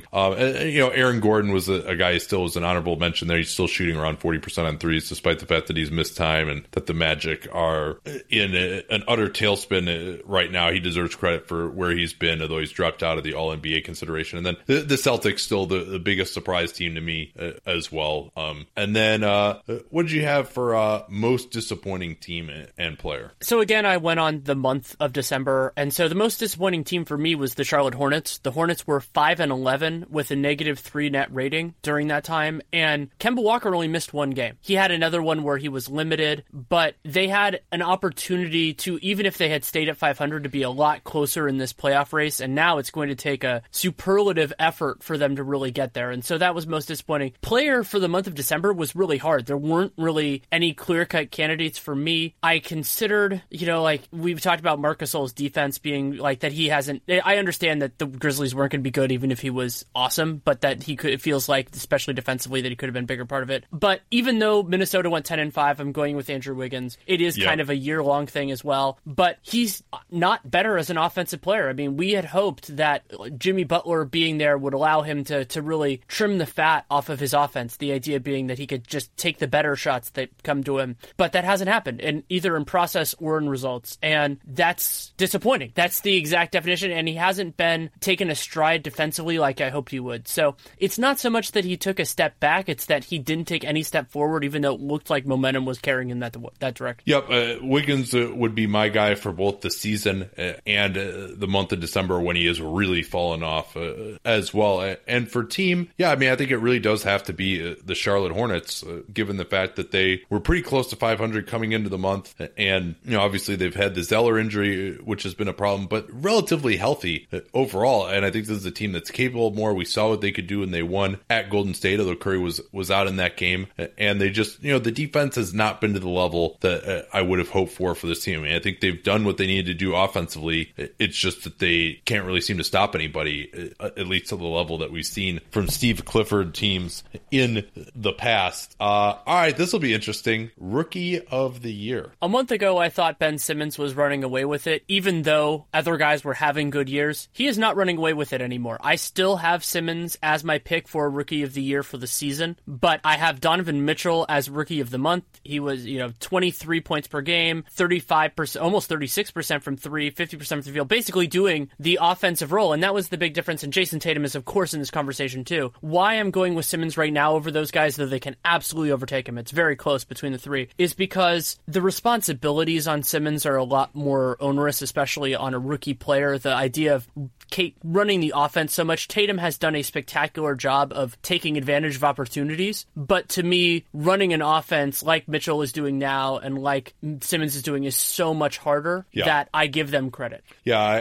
S1: Aaron Gordon was a guy who still was an honorable mention there. He's still shooting around 40% on threes, despite the fact that he's missed time and that the Magic are in an utter tailspin right now. He deserves credit for where he's been, although he's dropped out of the All-NBA consideration. And then the Celtics still the biggest surprise team to me as well. And then what did you have for most disappointing team and player?
S2: So again, I went on the month of December, and so the most disappointing team for me was the Charlotte Hornets. The Hornets were 5-11 with a -3 net rating during that time, and Kemba Walker only missed 1 game. He had another one where he was limited, but they had an opportunity to, even if they had stayed at 500, to be a lot closer in this playoff race, and now it's going to take a superlative effort for them to really get there, and so that was most disappointing. Player for the month of December was really hard. There weren't really any clear-cut candidates for me. I considered, we've talked about Marc Gasol's defense being like that. He hasn't, I understand that the Grizzlies weren't going to be good even if he was awesome, but that it feels like, especially defensively, that he could have been a bigger part of it. But even though Minnesota went 10-5, I'm going with Andrew Wiggins. It is kind of a year-long thing as well, but he's not better as an offensive player. I mean, we had hoped that Jimmy Butler being there would allow him to really trim the fat off of his offense, the idea being that he could just take the better shots that come to him. But that hasn't happened, and either in process or in results, and that's disappointing. That's the exact definition, and he hasn't been taken a stride defensively like I hoped he would. So it's not so much that he took a step back, it's that he didn't take any step forward, even though it looked like momentum was carrying in that direction.
S1: Yep, Wiggins would be my guy for both the season and the month of December when he has really fallen off as well. And for team, I think it really does have to be the Charlotte Hornets, given the fact that they were pretty close to 500 coming into the month. And, obviously they've had the Zeller injury, which has been a problem, but relatively healthy overall. And I think this is a team that's capable of more. We saw what they could do when they won at Golden State, although Curry was out in that game. And they just, the defense has not been to the level that I would have hoped for this team. I think they've done what they needed to do offensively. It's just that they can't really seem to stop anybody, at least to the level that we've seen from Steve Clifford teams in the past. All right, this will be interesting. Rookie of the year.
S2: A month ago, I thought Ben Simmons was running away with it, even though other guys were having good years. He is not running away with it anymore. I still have Simmons as my pick for Rookie of the Year for the season, but I have Donovan Mitchell as Rookie of the Month. He was, 23 points per game, 35%, almost 36% from 3, 50% from the field, basically doing the offensive role, and that was the big difference. And Jason Tatum is, of course, in this conversation too. Why I'm going with Simmons right now over those guys, though they can absolutely overtake him, it's very close between the three, is because the responsibilities on Simmons are a lot more onerous, especially on a rookie player. The idea of running the offense so much. Tatum has done a spectacular job of taking advantage of opportunities, but to me, running an offense like Mitchell is doing now and like Simmons is doing is so much harder that I give them credit.
S1: Yeah,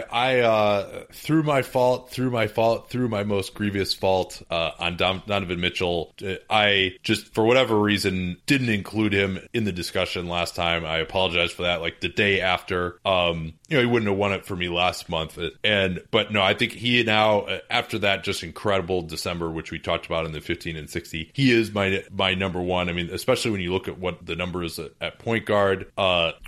S1: I through my most grievous fault on Donovan Mitchell, I just, for whatever reason, didn't include him in the discussion last time. I apologize for that. Like the day after, he wouldn't have won it for me last month. But no, I think he now, after that just incredible December, which we talked about in the 15 and 60, he is my number one. I mean, especially when you look at what the number is at point guard,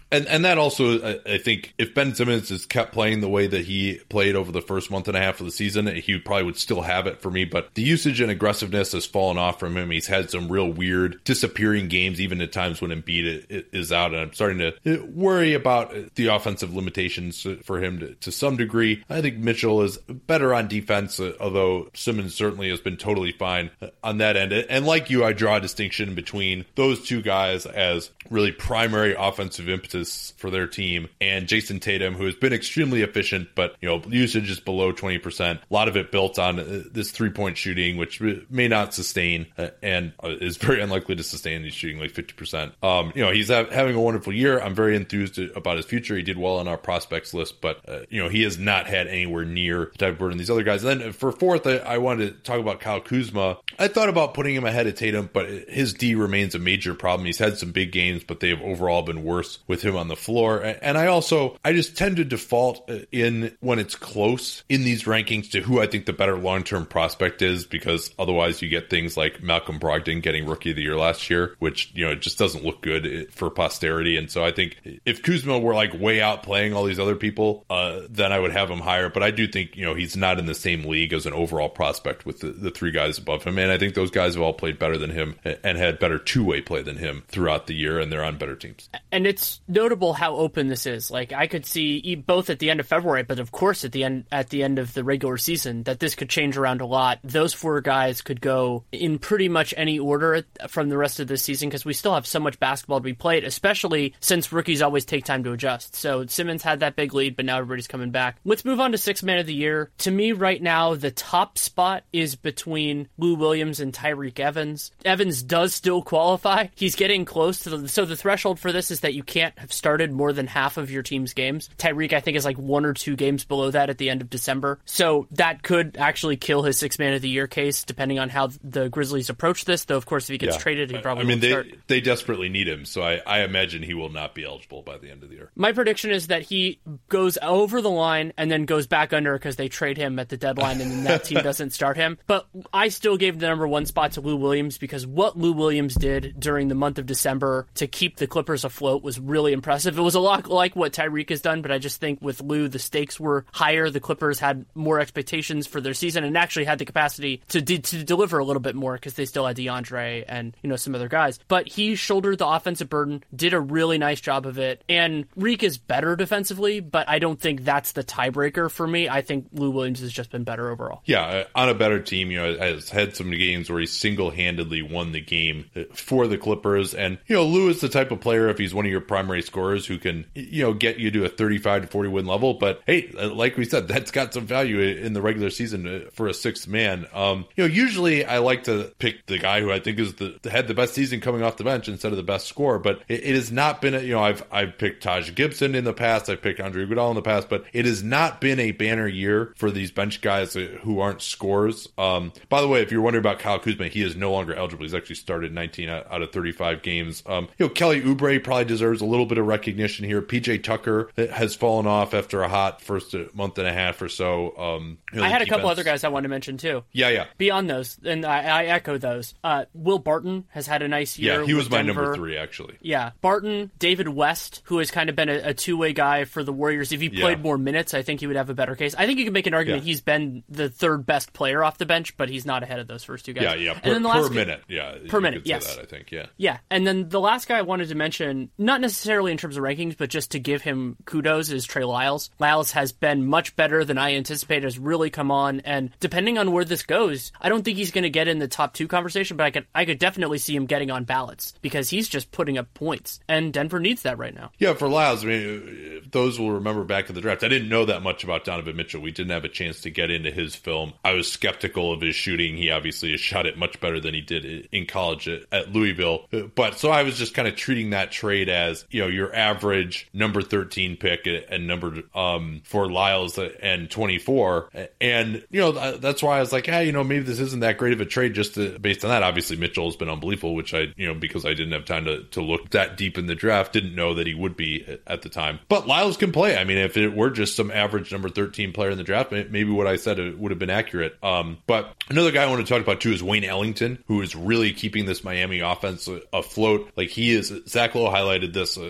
S1: And that also, I think, if Ben Simmons has kept playing the way that he played over the first month and a half of the season, he probably would still have it for me. But the usage and aggressiveness has fallen off from him. He's had some real weird disappearing games, even at times when Embiid is out. And I'm starting to worry about the offensive limitations for him to some degree. I think Mitchell is better on defense, although Simmons certainly has been totally fine on that end. And like you, I draw a distinction between those two guys as really primary offensive impetus for their team, and Jason Tatum, who has been extremely efficient, but usage is below 20%. A lot of it built on this 3-point shooting, which may not sustain and is very unlikely to sustain. He's shooting like 50%. He's having a wonderful year. I'm very enthused about his future. He did well on our prospects list, but he has not had anywhere near the type of burden these other guys. And then for fourth, I wanted to talk about Kyle Kuzma. I thought about putting him ahead of Tatum, but his D remains a major problem. He's had some big games, but they have overall been worse with him on the floor. And I just tend to default in when it's close in these rankings to who I think the better long-term prospect is, because otherwise you get things like Malcolm Brogdon getting Rookie of the Year last year, which, it just doesn't look good for posterity. And so I think if Kuzma were like way out playing all these other people, then I would have him higher. But I do think, he's not in the same league as an overall prospect with the three guys above him. And I think those guys have all played better than him and had better two-way play than him throughout the year, and they're on better teams.
S2: And it's notable how open this is. Like, I could see both at the end of February, but of course at the end of the regular season, that this could change around a lot. Those four guys could go in pretty much any order from the rest of this season, because we still have so much basketball to be played, especially since rookies always take time to adjust. So Simmons had that big lead, but now everybody's coming back. Let's move on to Sixth Man of the Year. To me right now, the top spot is between Lou Williams and Tyreke Evans. Evans does still qualify. He's getting close to so the threshold for this is that you can't have started more than half of your team's games. Tyreke, I think, is like 1 or 2 games below that at the end of December. So that could actually kill his Sixth Man of the Year case, depending on how the Grizzlies approach this. Though, of course, if he gets traded, he probably won't start.
S1: They desperately need him, so I imagine he will not be eligible by the end of the year.
S2: My prediction is that he goes over the line and then goes back under because they trade him at the deadline and then that team doesn't start him. But I still gave the number 1 spot to Lou Williams, because what Lou Williams did during the month of December to keep the Clippers afloat was really impressive. It was a lot like what Tyreke has done, but I just think with Lou, the stakes were higher. The Clippers had more expectations for their season and actually had the capacity to deliver a little bit more, because they still had DeAndre and some other guys. But he shouldered the offensive burden, did a really nice job of it. And Reek is better defensively, but I don't think that's the tiebreaker for me. I think Lou Williams has just been better overall.
S1: Yeah, on a better team, has had some games where he single-handedly won the game for the Clippers. And, Lou is the type of player, if he's one of your primary scorers, who can, get you to a 35 to 40 win level. But hey, like we said, that's got some value in the regular season for a sixth man. Usually I like to pick the guy who I think is had the best season coming off the bench instead of the best scorer. But it has not been, I've picked Taj Gibson in the past. I've picked Andre Iguodala in the past, but it has not been a banner year for these bench guys who aren't scorers. By the way, if you're wondering about Kyle Kuzma, he is no longer eligible. He's actually started 19 out of 35 games. Kelly Oubre probably deserves a little bit of recognition here. PJ Tucker has fallen off after a hot first month and a half or so.
S2: I had a couple other guys I wanted to mention too.
S1: Yeah.
S2: Beyond those, and I echo those. Will Barton has had a nice year.
S1: Yeah, he was my
S2: Denver.
S1: number 3, actually.
S2: Yeah, Barton, David West, who has kind of been a two-way guy for the Warriors. If he played more minutes, I think he would have a better case. I think you can make an argument he's been the third best player off the bench, but he's not ahead of those first two guys.
S1: Yeah.
S2: And then the last
S1: minute. Yeah.
S2: Per minute, yes.
S1: That, I think,
S2: Yeah, and then the last guy I wanted to mention, not necessarily in terms of rankings, but just to give him kudos, is Trey Lyles. Lyles has been much better than I anticipated, has really come on, and depending on where this goes, I don't think he's going to get in the top 2 conversation, but I could definitely see him getting on ballots, because he's just putting up points, and Denver needs that right now.
S1: Yeah, for Lyles, I mean, those will remember back in the draft. I didn't know that much about Donovan Mitchell. We didn't have a chance to get into his film. I was skeptical of his shooting. He obviously has shot it much better than he did in college at Louisville. But so I was just kind of treating that trade as, your average number 13 pick and number for Lyles and 24. And, that's why I was like, maybe this isn't that great of a trade just based on that. Obviously, Mitchell has been unbelievable, which I, because I didn't have time to look that deep in the draft, didn't know that he would be at the time. But Lyles can play. I mean, if it were just some average number 13 player in the draft, maybe what I said would have been accurate. But another guy I want to talk about too is Wayne Ellington, who is really keeping this Miami offense afloat. Like he is, Zach Lowe highlighted this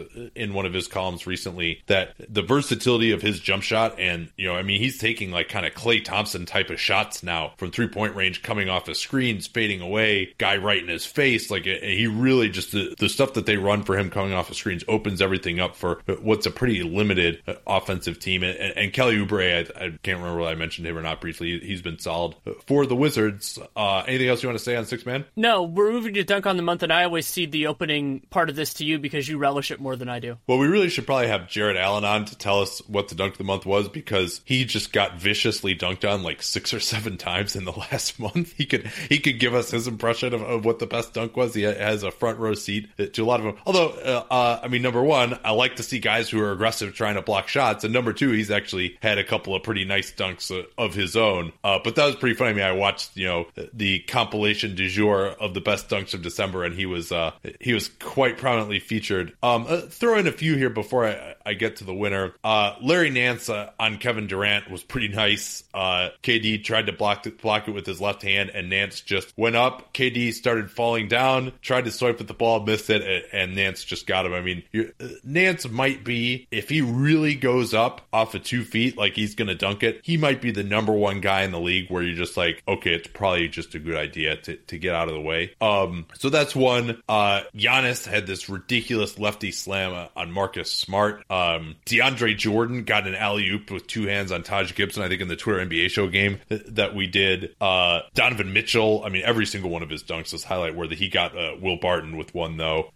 S1: in one of his columns recently that the versatility of his jump shot, and, he's taking like kind of Klay Thompson type of shots now from 3-point range, coming off of screens, fading away, guy right in his face. Like, he really just, the stuff that they run for him coming off of screens opens everything up for what's a pretty limited offensive team. And Kelly Oubre, I can't remember whether I mentioned him or not briefly. He's been solid for the Wizards. Anything else you want to say on Sixth Man?
S2: No, we're moving to Dunk on the Month, and I always cede the opening part of this to you because you relish it more than I do.
S1: Well, we really should probably have Jared Allen on to tell us what the Dunk of the Month was, because he just got viciously dunked on like 6 or 7 times in the last month. He could give us his impression of what the best dunk was. He has a front row seat to a lot of them. Although, number one, I like to see guys who are aggressive trying to block shots, and number two, he's actually had a couple of pretty nice dunks of his own. But that was pretty funny. I mean, I watched the compilation du jour of the best dunks of December, and he was quite prominently featured. Throw in a few here before I get to the winner. Larry Nance on Kevin Durant was pretty nice. KD tried to block it with his left hand, and Nance just went up. KD started falling down, tried to swipe at the ball, missed it, and Nance just got him. I mean, Nance might be, if he really goes up off of 2 feet like he's going to dunk it, he might be the number one guy in the league where you're just like, okay, it's probably just a good idea to get out of the way. So that's one. Giannis had this ridiculous lefty slam on Marcus Smart. DeAndre Jordan got an alley-oop with 2 hands on Taj Gibson, I think in the Twitter NBA show game that we did. Donovan Mitchell, I mean, every single one of his dunks was highlight worthy. He got Will Barton with one, though.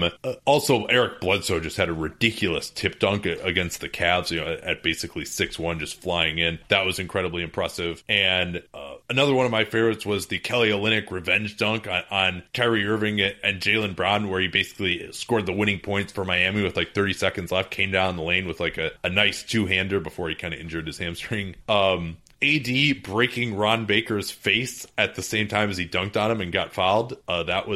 S1: Also, Eric Bledsoe just had a ridiculous tip dunk against the Cavs, at basically 6'1", just flying in. That was incredibly impressive. And another one of my favorites was the Kelly Olynyk revenge dunk on Kyrie Irving and Jaylen Brown, where he basically scored the winning points for Miami with like 30 seconds left, came down the lane with like a nice two-hander before he kind of injured his hamstring. AD breaking Ron Baker's face at the same time as he dunked on him and got fouled. That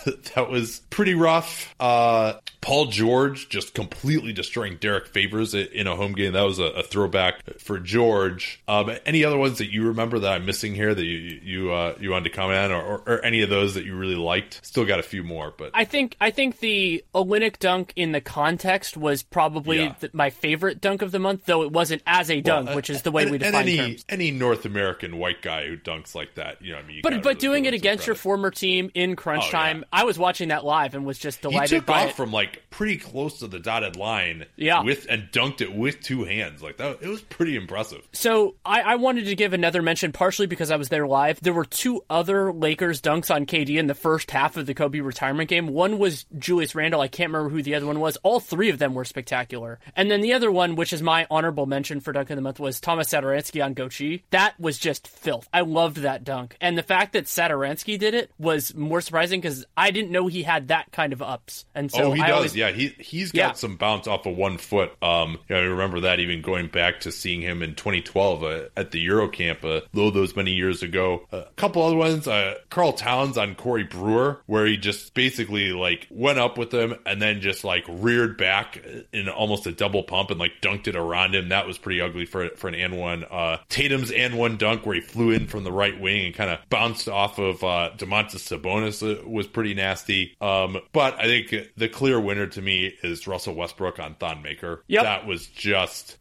S1: was pretty rough. Paul George just completely destroying Derek Favors in a home game. That was a throwback for George. Any other ones that you remember that I'm missing here that you wanted to comment on, or any of those that you really liked? Still got a few more, but
S2: I think the Olynyk dunk in the context was probably my favorite dunk of the month, though it wasn't as a dunk, which is the way we define terms.
S1: Any North American white guy who dunks like that,
S2: but really doing it against your former team in crunch time, I was watching that live and was just delighted.
S1: He took off from like pretty close to the dotted line, and dunked it with 2 hands like that. It was pretty impressive.
S2: So I wanted to give another mention, partially because I was there live. There were 2 other Lakers dunks on KD in the first half of the Kobe retirement game. One was Julius Randle. I can't remember who the other one was. All 3 of them were spectacular. And then the other one, which is my honorable mention for dunk of the month, was Thomas Satoransky on Gochi. That was just filth. I loved that dunk. And the fact that Satoransky did it was more surprising because I didn't know he had that kind of ups. And so
S1: he does. He's got some bounce off of 1 foot. I remember that even going back to seeing him in 2012 at the Eurocamp, those many years ago. A couple other ones, Karl Towns on Corey Brewer, where he just basically like went up with him and then just like reared back in almost a double pump and like dunked it around him. That was pretty ugly for an and one. Tatum's and one dunk where he flew in from the right wing and kind of bounced off of Domantas Sabonis was pretty nasty. But I think the clear winner to me is Russell Westbrook on Thon Maker. Yep. That was just,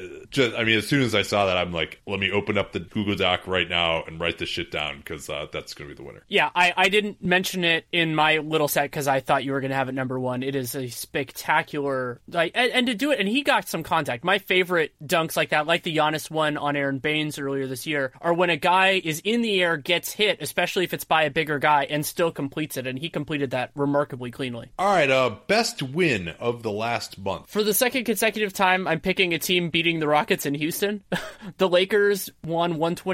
S1: as soon as I saw that, I'm like, let me open up the Google Doc right now and write this shit down, because that's going to be the winner.
S2: Yeah, I didn't mention it in my little set because I thought you were going to have it number 1. It is a spectacular, and to do it, and he got some contact. My favorite dunks like that, like the Giannis one on Aaron Baines earlier this year, are when a guy is in the air, gets hit, especially if it's by a bigger guy, and still completes it, and he completed that remarkably cleanly.
S1: All right, best win of the last month.
S2: For the second consecutive time, I'm picking a team beating the Rockets in Houston. The Lakers won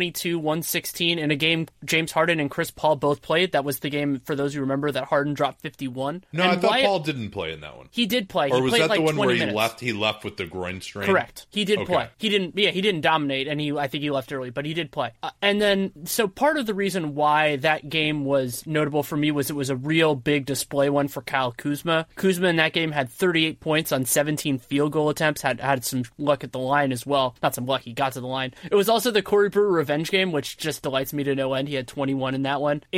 S2: 122-116 in a game James Harden and Chris Paul both played. That was the game, for those who remember, that Harden dropped 51.
S1: No, I thought Paul didn't play in that one.
S2: He did play.
S1: Or
S2: he
S1: was
S2: played
S1: that
S2: like
S1: the one
S2: 20
S1: where
S2: minutes.
S1: he left with the groin strain?
S2: Correct. He did play. He didn't dominate, and I think he left early, but he did play. And then, so part of the reason why that game was notable for me was it was a real big display one for Kyle Kuzma. Kuzma in that game had 38 points on 17 field goal attempts, had some luck at the line as well. Not some luck, he got to the line. It was also the Corey Brewer revenge game, which just delights me to no end. He had 21 in that one. And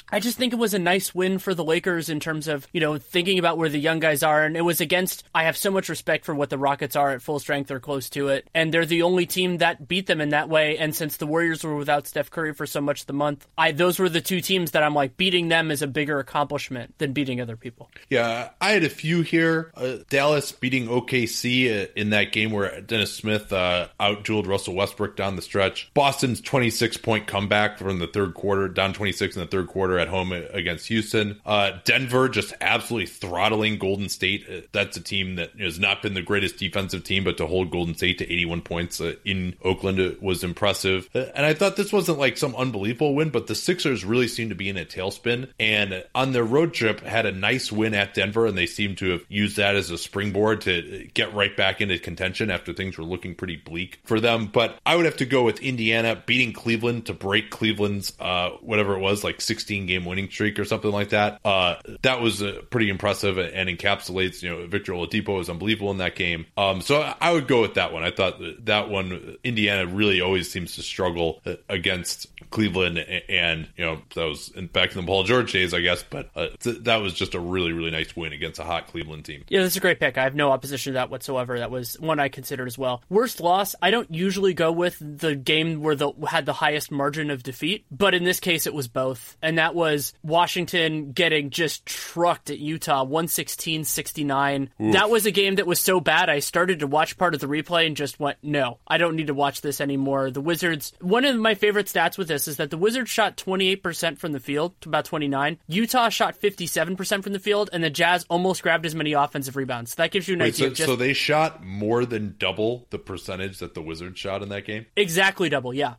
S2: I just think it was a nice win for the Lakers in terms of, thinking about where the young guys are. And it was against, I have so much respect for what the Rockets are at full strength or close to it. And they're the only team that beat them in that way. And since the Warriors were without Steph Curry for so much of the month, those were the two teams that I'm like, beating them is a bigger accomplishment than beating other people.
S1: Yeah, I had a few here. Dallas beating OKC in that game where Dennis Smith out-dueled Russell Westbrook down the stretch. Boston's 26-point comeback from the third quarter, down 26 in the third quarter at home against Houston. Denver just absolutely throttling Golden State. That's a team that has not been the greatest defensive team, but to hold Golden State to 81 points in Oakland was impressive. And I thought this wasn't like some unbelievable win, but the Sixers really seemed to be in a tailspin. And on their road trip, had a nice win at Denver, and they seem to have used that as a springboard to get right back into contention after things were looking pretty bleak for them. But I would have to go with Indiana beating Cleveland to break Cleveland's whatever it was, like 16-game winning streak or something like that. That was pretty impressive and encapsulates, Victor Oladipo was unbelievable in that game. So I would go with that one. I thought that one, Indiana really always seems to struggle against Cleveland, and that was back in the Paul George days, I guess. But that was just a really, really nice win against a hot Cleveland team.
S2: Yeah, that's a great pick. I have no opposition to that whatsoever. That was one I considered as well. Worst loss, I don't usually go with the game where had the highest margin of defeat, but in this case it was both. And that was Washington getting just trucked at Utah, 116-69. That was a game that was so bad I started to watch part of the replay and just went, no, I don't need to watch this anymore. The Wizards, one of my favorite stats with this is that the Wizards shot 28% from the field to about 29. Utah shot 57% from the field, and the Jazz almost grabbed as many offensive rebounds. So that gives you an idea.
S1: So they shot more than double the percentage that the Wizards shot in that game?
S2: Exactly double, yeah.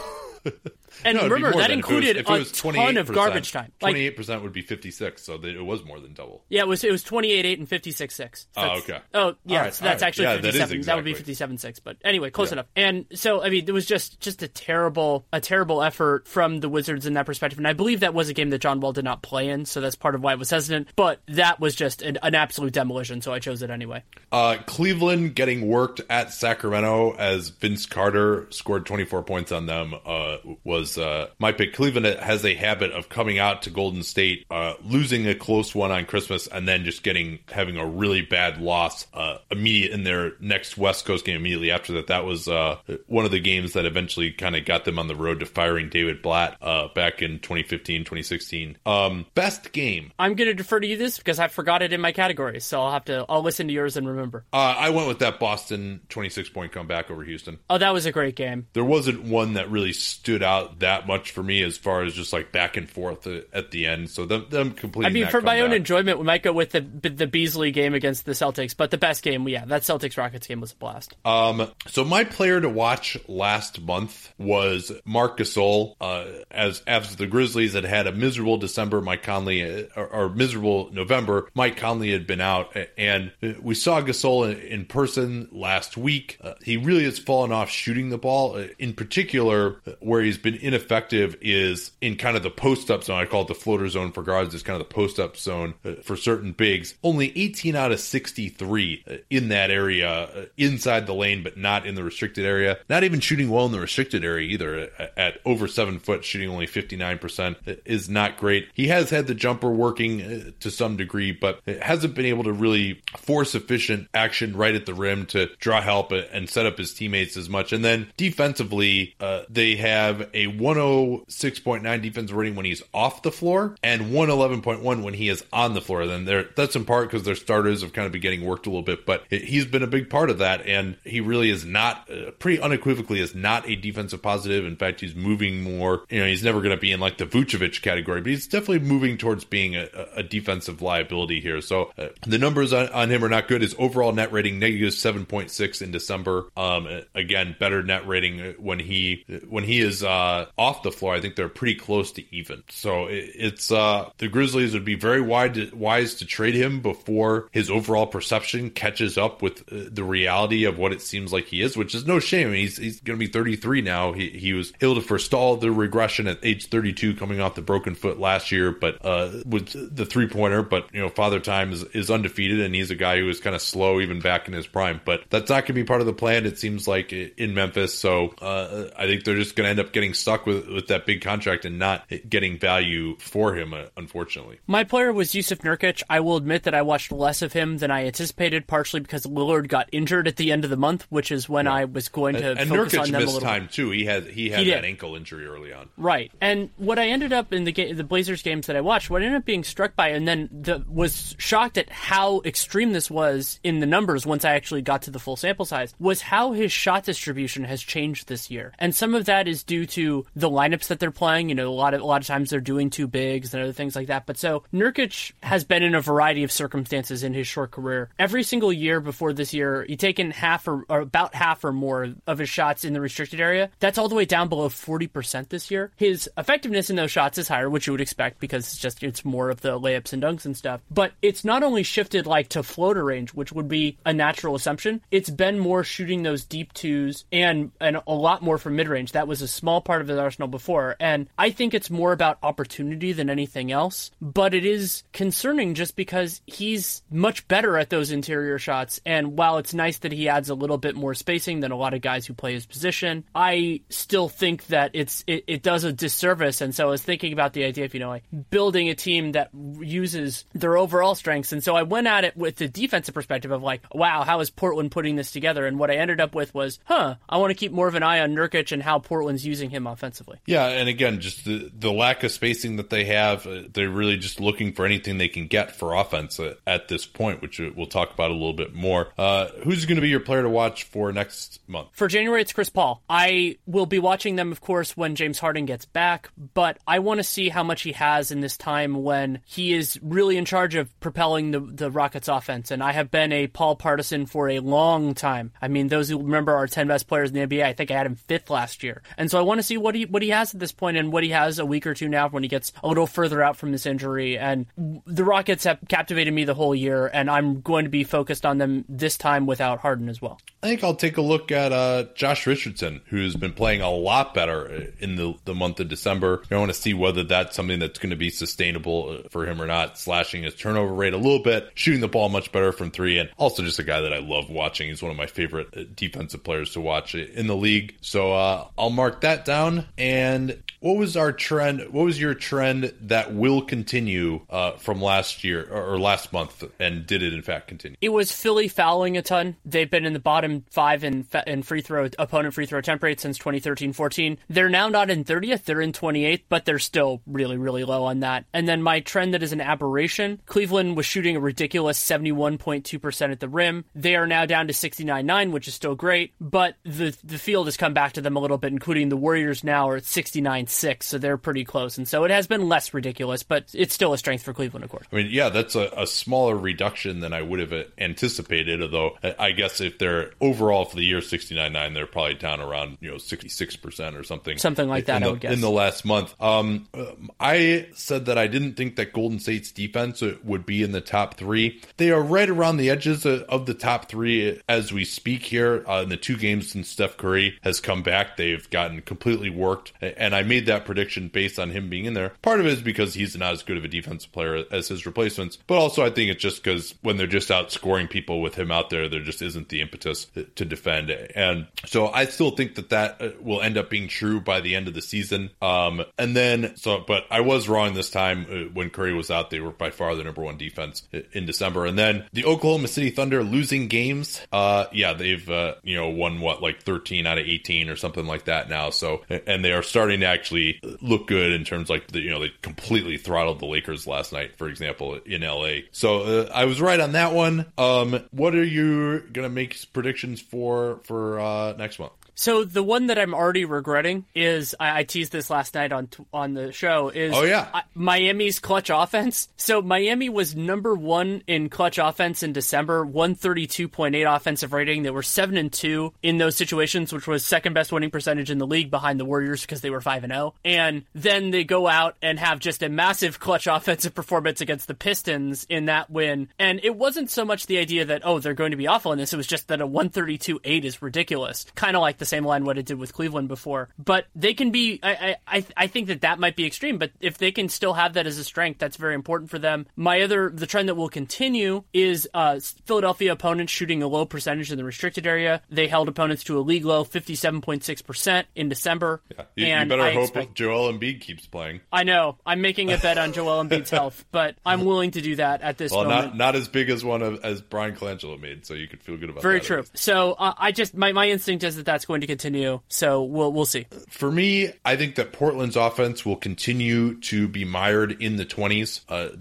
S2: And remember, that included a ton of garbage time.
S1: 28% would be 56, so it was more than double.
S2: Yeah, it was 28-8 and 56-6.
S1: Oh, okay.
S2: Oh, yeah, right, so that's actually 57. That would be 57-6, but anyway, close enough. And so, I mean, it was just a terrible effort from the Wizards in that perspective. And I believe that was a game that John Wall did not play in, so that's part of why it was hesitant. But that was just an absolute demolition, so I chose it anyway.
S1: Cleveland getting worked at Sacramento as Vince Carter scored 24 points on them was my pick. Cleveland has a habit of coming out to Golden State, losing a close one on Christmas, and then just having a really bad loss immediate in their next West Coast game immediately after that. That was one of the games that eventually kind of got them on the road to firing David Blatt back in 2015, 2016. Best game.
S2: I'm going to defer to you this because I forgot it in my categories, so I'll listen to yours and remember.
S1: I went with that Boston 26-point comeback over Houston.
S2: Oh, that was a great game.
S1: There wasn't one that really stood out that much for me as far as just like back and forth at the end. So them completing.
S2: I mean, for my own enjoyment, we might go with the Beasley game against the Celtics, but the best game, that Celtics Rockets game was a blast.
S1: So my player to watch last month was Marc Gasol. As after the Grizzlies had a miserable December, Mike Conley, or miserable November, Mike Conley had been out, and we saw Gasol in person last week. He really has fallen off shooting the ball. In particular, where he's been ineffective is in kind of the post-up zone. I call it the floater zone for guards. It's kind of the post-up zone for certain bigs. Only 18 out of 63 in that area, inside the lane, but not in the restricted area. Not even shooting well in the restricted area either. At over 7 foot, shooting only 59% is not great. He has had the jumper working to some degree, but hasn't been able to really force efficient action right at the rim to draw help and set up his teammates as much. And then defensively, they have a 106.9 defensive rating when he's off the floor and 111.1 when he is on the floor. Then that's in part because their starters have kind of been getting worked a little bit, but he's been a big part of that, and he really is not, pretty unequivocally, is not a defensive positive. In fact, he's moving more. He's never going to be in like the Vucevic category, but he's definitely moving towards being a defensive liability here. So the numbers on him are not good. His overall net rating negative 7.6 in December. Again, better net rating when he is off the floor. I think they're pretty close to even. So it's the Grizzlies would be very wise to trade him before his overall perception catches up with the reality of what it seems like he is, which is no shame. I mean, he's going to be 33 now. He was able to forestall the regression at age 32 coming off the broken foot last year, but with the three-pointer. But Father Time is undefeated, and he's a guy who is kind of slow even back in his prime. But that's not going to be part of the plan, it seems like, in Memphis. So I think they're just going to end up getting stuck stuck with that big contract and not getting value for him, unfortunately.
S2: My player was Jusuf Nurkic. I will admit that I watched less of him than I anticipated, partially because Lillard got injured at the end of the month, which is when I was going to focus
S1: Nurkic
S2: on them a little.
S1: And Nurkic missed time too. He had that ankle injury early on.
S2: Right. And what I ended up in the Blazers games that I watched, what I ended up being struck by, and then was shocked at how extreme this was in the numbers once I actually got to the full sample size, was how his shot distribution has changed this year. And some of that is due to the lineups that they're playing. You know, a lot of times they're doing two bigs and other things like that. But so Nurkic has been in a variety of circumstances in his short career. Every single year before this year, he'd taken half or about half or more of his shots in the restricted area. That's all the way down below 40% this year. His effectiveness in those shots is higher, which you would expect because it's more of the layups and dunks and stuff. But it's not only shifted like to floater range, which would be a natural assumption. It's been more shooting those deep twos and a lot more from mid-range. That was a small part of his arsenal before. And I think it's more about opportunity than anything else. But it is concerning just because he's much better at those interior shots. And while it's nice that he adds a little bit more spacing than a lot of guys who play his position, I still think that it does a disservice. And so I was thinking about the idea of, like building a team that uses their overall strengths. And so I went at it with the defensive perspective of like, wow, how is Portland putting this together? And what I ended up with was, I want to keep more of an eye on Nurkic and how Portland's using him offensively.
S1: Yeah, and again, just the lack of spacing that they have, they're really just looking for anything they can get for offense at this point, which we'll talk about a little bit more. Who's going to be your player to watch for next month?
S2: For January, it's Chris Paul. I will be watching them, of course, when James Harden gets back, but I want to see how much he has in this time when he is really in charge of propelling the Rockets offense. And I have been a Paul partisan for a long time. I mean, those who remember our 10 best players in the NBA, I think I had him 5th last year. And so I want to see what he has at this point and what he has a week or two now when he gets a little further out from this injury. And the Rockets have captivated me the whole year, and I'm going to be focused on them this time without Harden as well.
S1: I think I'll take a look at Josh Richardson, who's been playing a lot better in the month of December. I want to see whether that's something that's going to be sustainable for him or not, slashing his turnover rate a little bit, shooting the ball much better from three, and also just a guy that I love watching. He's one of my favorite defensive players to watch in the league. So I'll mark that down. And what was our trend? What was your trend that will continue from last year or last month, and did it in fact continue?
S2: It was Philly fouling a ton. They've been in the bottom 5 in opponent free throw attempt rate since 2013-14. They're now not in 30th, they're in 28th, but they're still really, really low on that. And then my trend that is an aberration, Cleveland was shooting a ridiculous 71.2% at the rim. They are now down to 69.9, which is still great, but the field has come back to them a little bit, including the Warriors now are at 69.6, so they're pretty close. And so it has been less ridiculous, but it's still a strength for Cleveland, of course.
S1: I mean, yeah, that's a smaller reduction than I would have anticipated, although I guess if they're overall for the year 69.9, they're probably down around 66% or something.
S2: Something like that, I would guess.
S1: In the last month. I said that I didn't think that Golden State's defense would be in the top 3. They are right around the edges of the top 3 as we speak here. In the 2 games since Steph Curry has come back, they've gotten completely worked, and I made that prediction based on him being in there. Part of it is because he's not as good of a defensive player as his replacements, but also I think it's just because when they're just out scoring people with him out there just isn't the impetus to defend. And so I still think that will end up being true by the end of the season. But I was wrong this time. When Curry was out, they were by far the number 1 defense in December. And then the Oklahoma City Thunder losing games. They've won like 13 out of 18 or something like that now. So, and they are starting to actually look good in terms like they completely throttled the Lakers last night, for example, in LA. So I was right on that one. What are you gonna make predictions for next month?
S2: So the one that I'm already regretting is, I teased this last night on the show, is Miami's clutch offense. So Miami was number 1 in clutch offense in December, 132.8 offensive rating. They were 7-2 in those situations, which was second best winning percentage in the league behind the Warriors because they were 5-0. And then they go out and have just a massive clutch offensive performance against the Pistons in that win. And it wasn't so much the idea that, they're going to be awful in this. It was just that a 132.8 is ridiculous. Kind of like the the same line what it did with Cleveland before. But they can be, I think that might be extreme, but if they can still have that as a strength, that's very important for them. The trend that will continue is Philadelphia opponents shooting a low percentage in the restricted area. They held opponents to a league low 57.6% in December.
S1: Yeah. You better hope Joel Embiid keeps playing.
S2: I know. I'm making a bet on Joel Embiid's health, but I'm willing to do that at this moment.
S1: Not as big as one as Brian Colangelo made, so you could feel good about that.
S2: Very true. So my instinct is that that's going to continue. So we'll see.
S1: For me, I think that Portland's offense will continue to be mired in the 20s.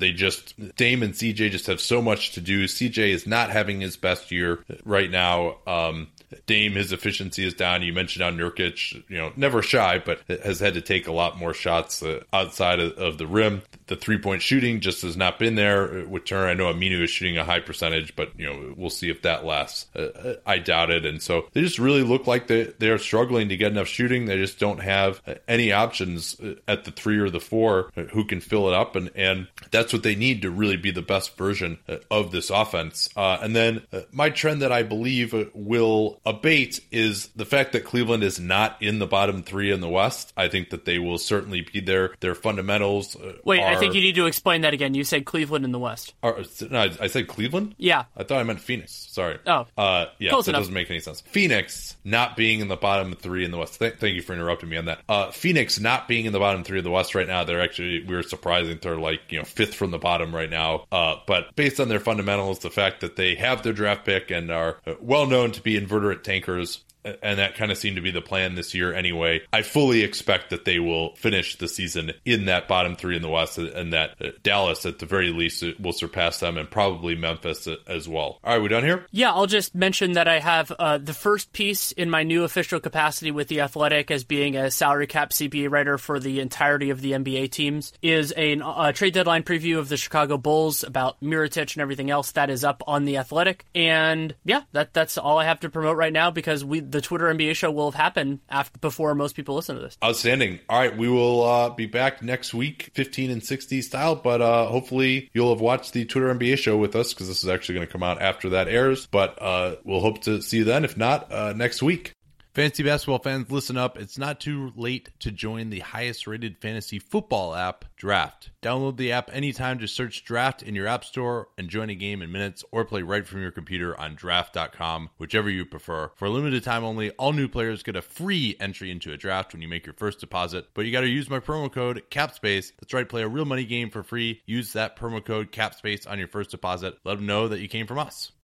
S1: Dame and CJ just have so much to do. CJ is not having his best year right now. Dame, his efficiency is down. You mentioned how Nurkic, never shy, but has had to take a lot more shots outside of the rim. The three-point shooting just has not been there with Turner. I know Aminu is shooting a high percentage, but we'll see if that lasts. I doubt it. And so they just really look like they're struggling to get enough shooting. They just don't have any options at the 3 or the 4 who can fill it up. And that's what they need to really be the best version of this offense. And then my trend that I believe will abate is the fact that Cleveland is not in the bottom 3 in the West. I think that they will certainly be there. Their fundamentals
S2: I think you need to explain that again. You said Cleveland in the West.
S1: No, I said Cleveland?
S2: Yeah.
S1: I thought I meant Phoenix. Sorry.
S2: Oh.
S1: Yeah,
S2: close
S1: that
S2: enough.
S1: Doesn't make any sense. Phoenix not being in the bottom 3 in the West. Thank you for interrupting me on that. Phoenix not being in the bottom 3 of the West right now. We were surprising. They're 5th from the bottom right now. But based on their fundamentals, the fact that they have their draft pick and are well known to be invertebrate tankers, and that kind of seemed to be the plan this year anyway, I fully expect that they will finish the season in that bottom 3 in the West, and that Dallas, at the very least, will surpass them, and probably Memphis as well. All right, we done here?
S2: Yeah, I'll just mention that I have the first piece in my new official capacity with The Athletic as being a salary cap CBA writer for the entirety of the NBA teams is a trade deadline preview of the Chicago Bulls about Mirotic and everything else. That is up on The Athletic. And yeah, that's all I have to promote right now, because the Twitter NBA show will have happened before most people listen to this.
S1: Outstanding. All right, we will be back next week, 15 and 60 style, but hopefully you'll have watched the Twitter NBA show with us, because this is actually going to come out after that airs, but we'll hope to see you then. If not, next week. Fantasy basketball fans, listen up. It's not too late to join the highest rated fantasy football app, Draft. Download the app anytime. Just search Draft in your app store and join a game in minutes, or play right from your computer on draft.com, whichever you prefer. For a limited time only, all new players get a free entry into a draft when you make your first deposit, but you got to use my promo code CAPSPACE. That's right, play a real money game for free. Use that promo code CAPSPACE on your first deposit. Let them know that you came from us.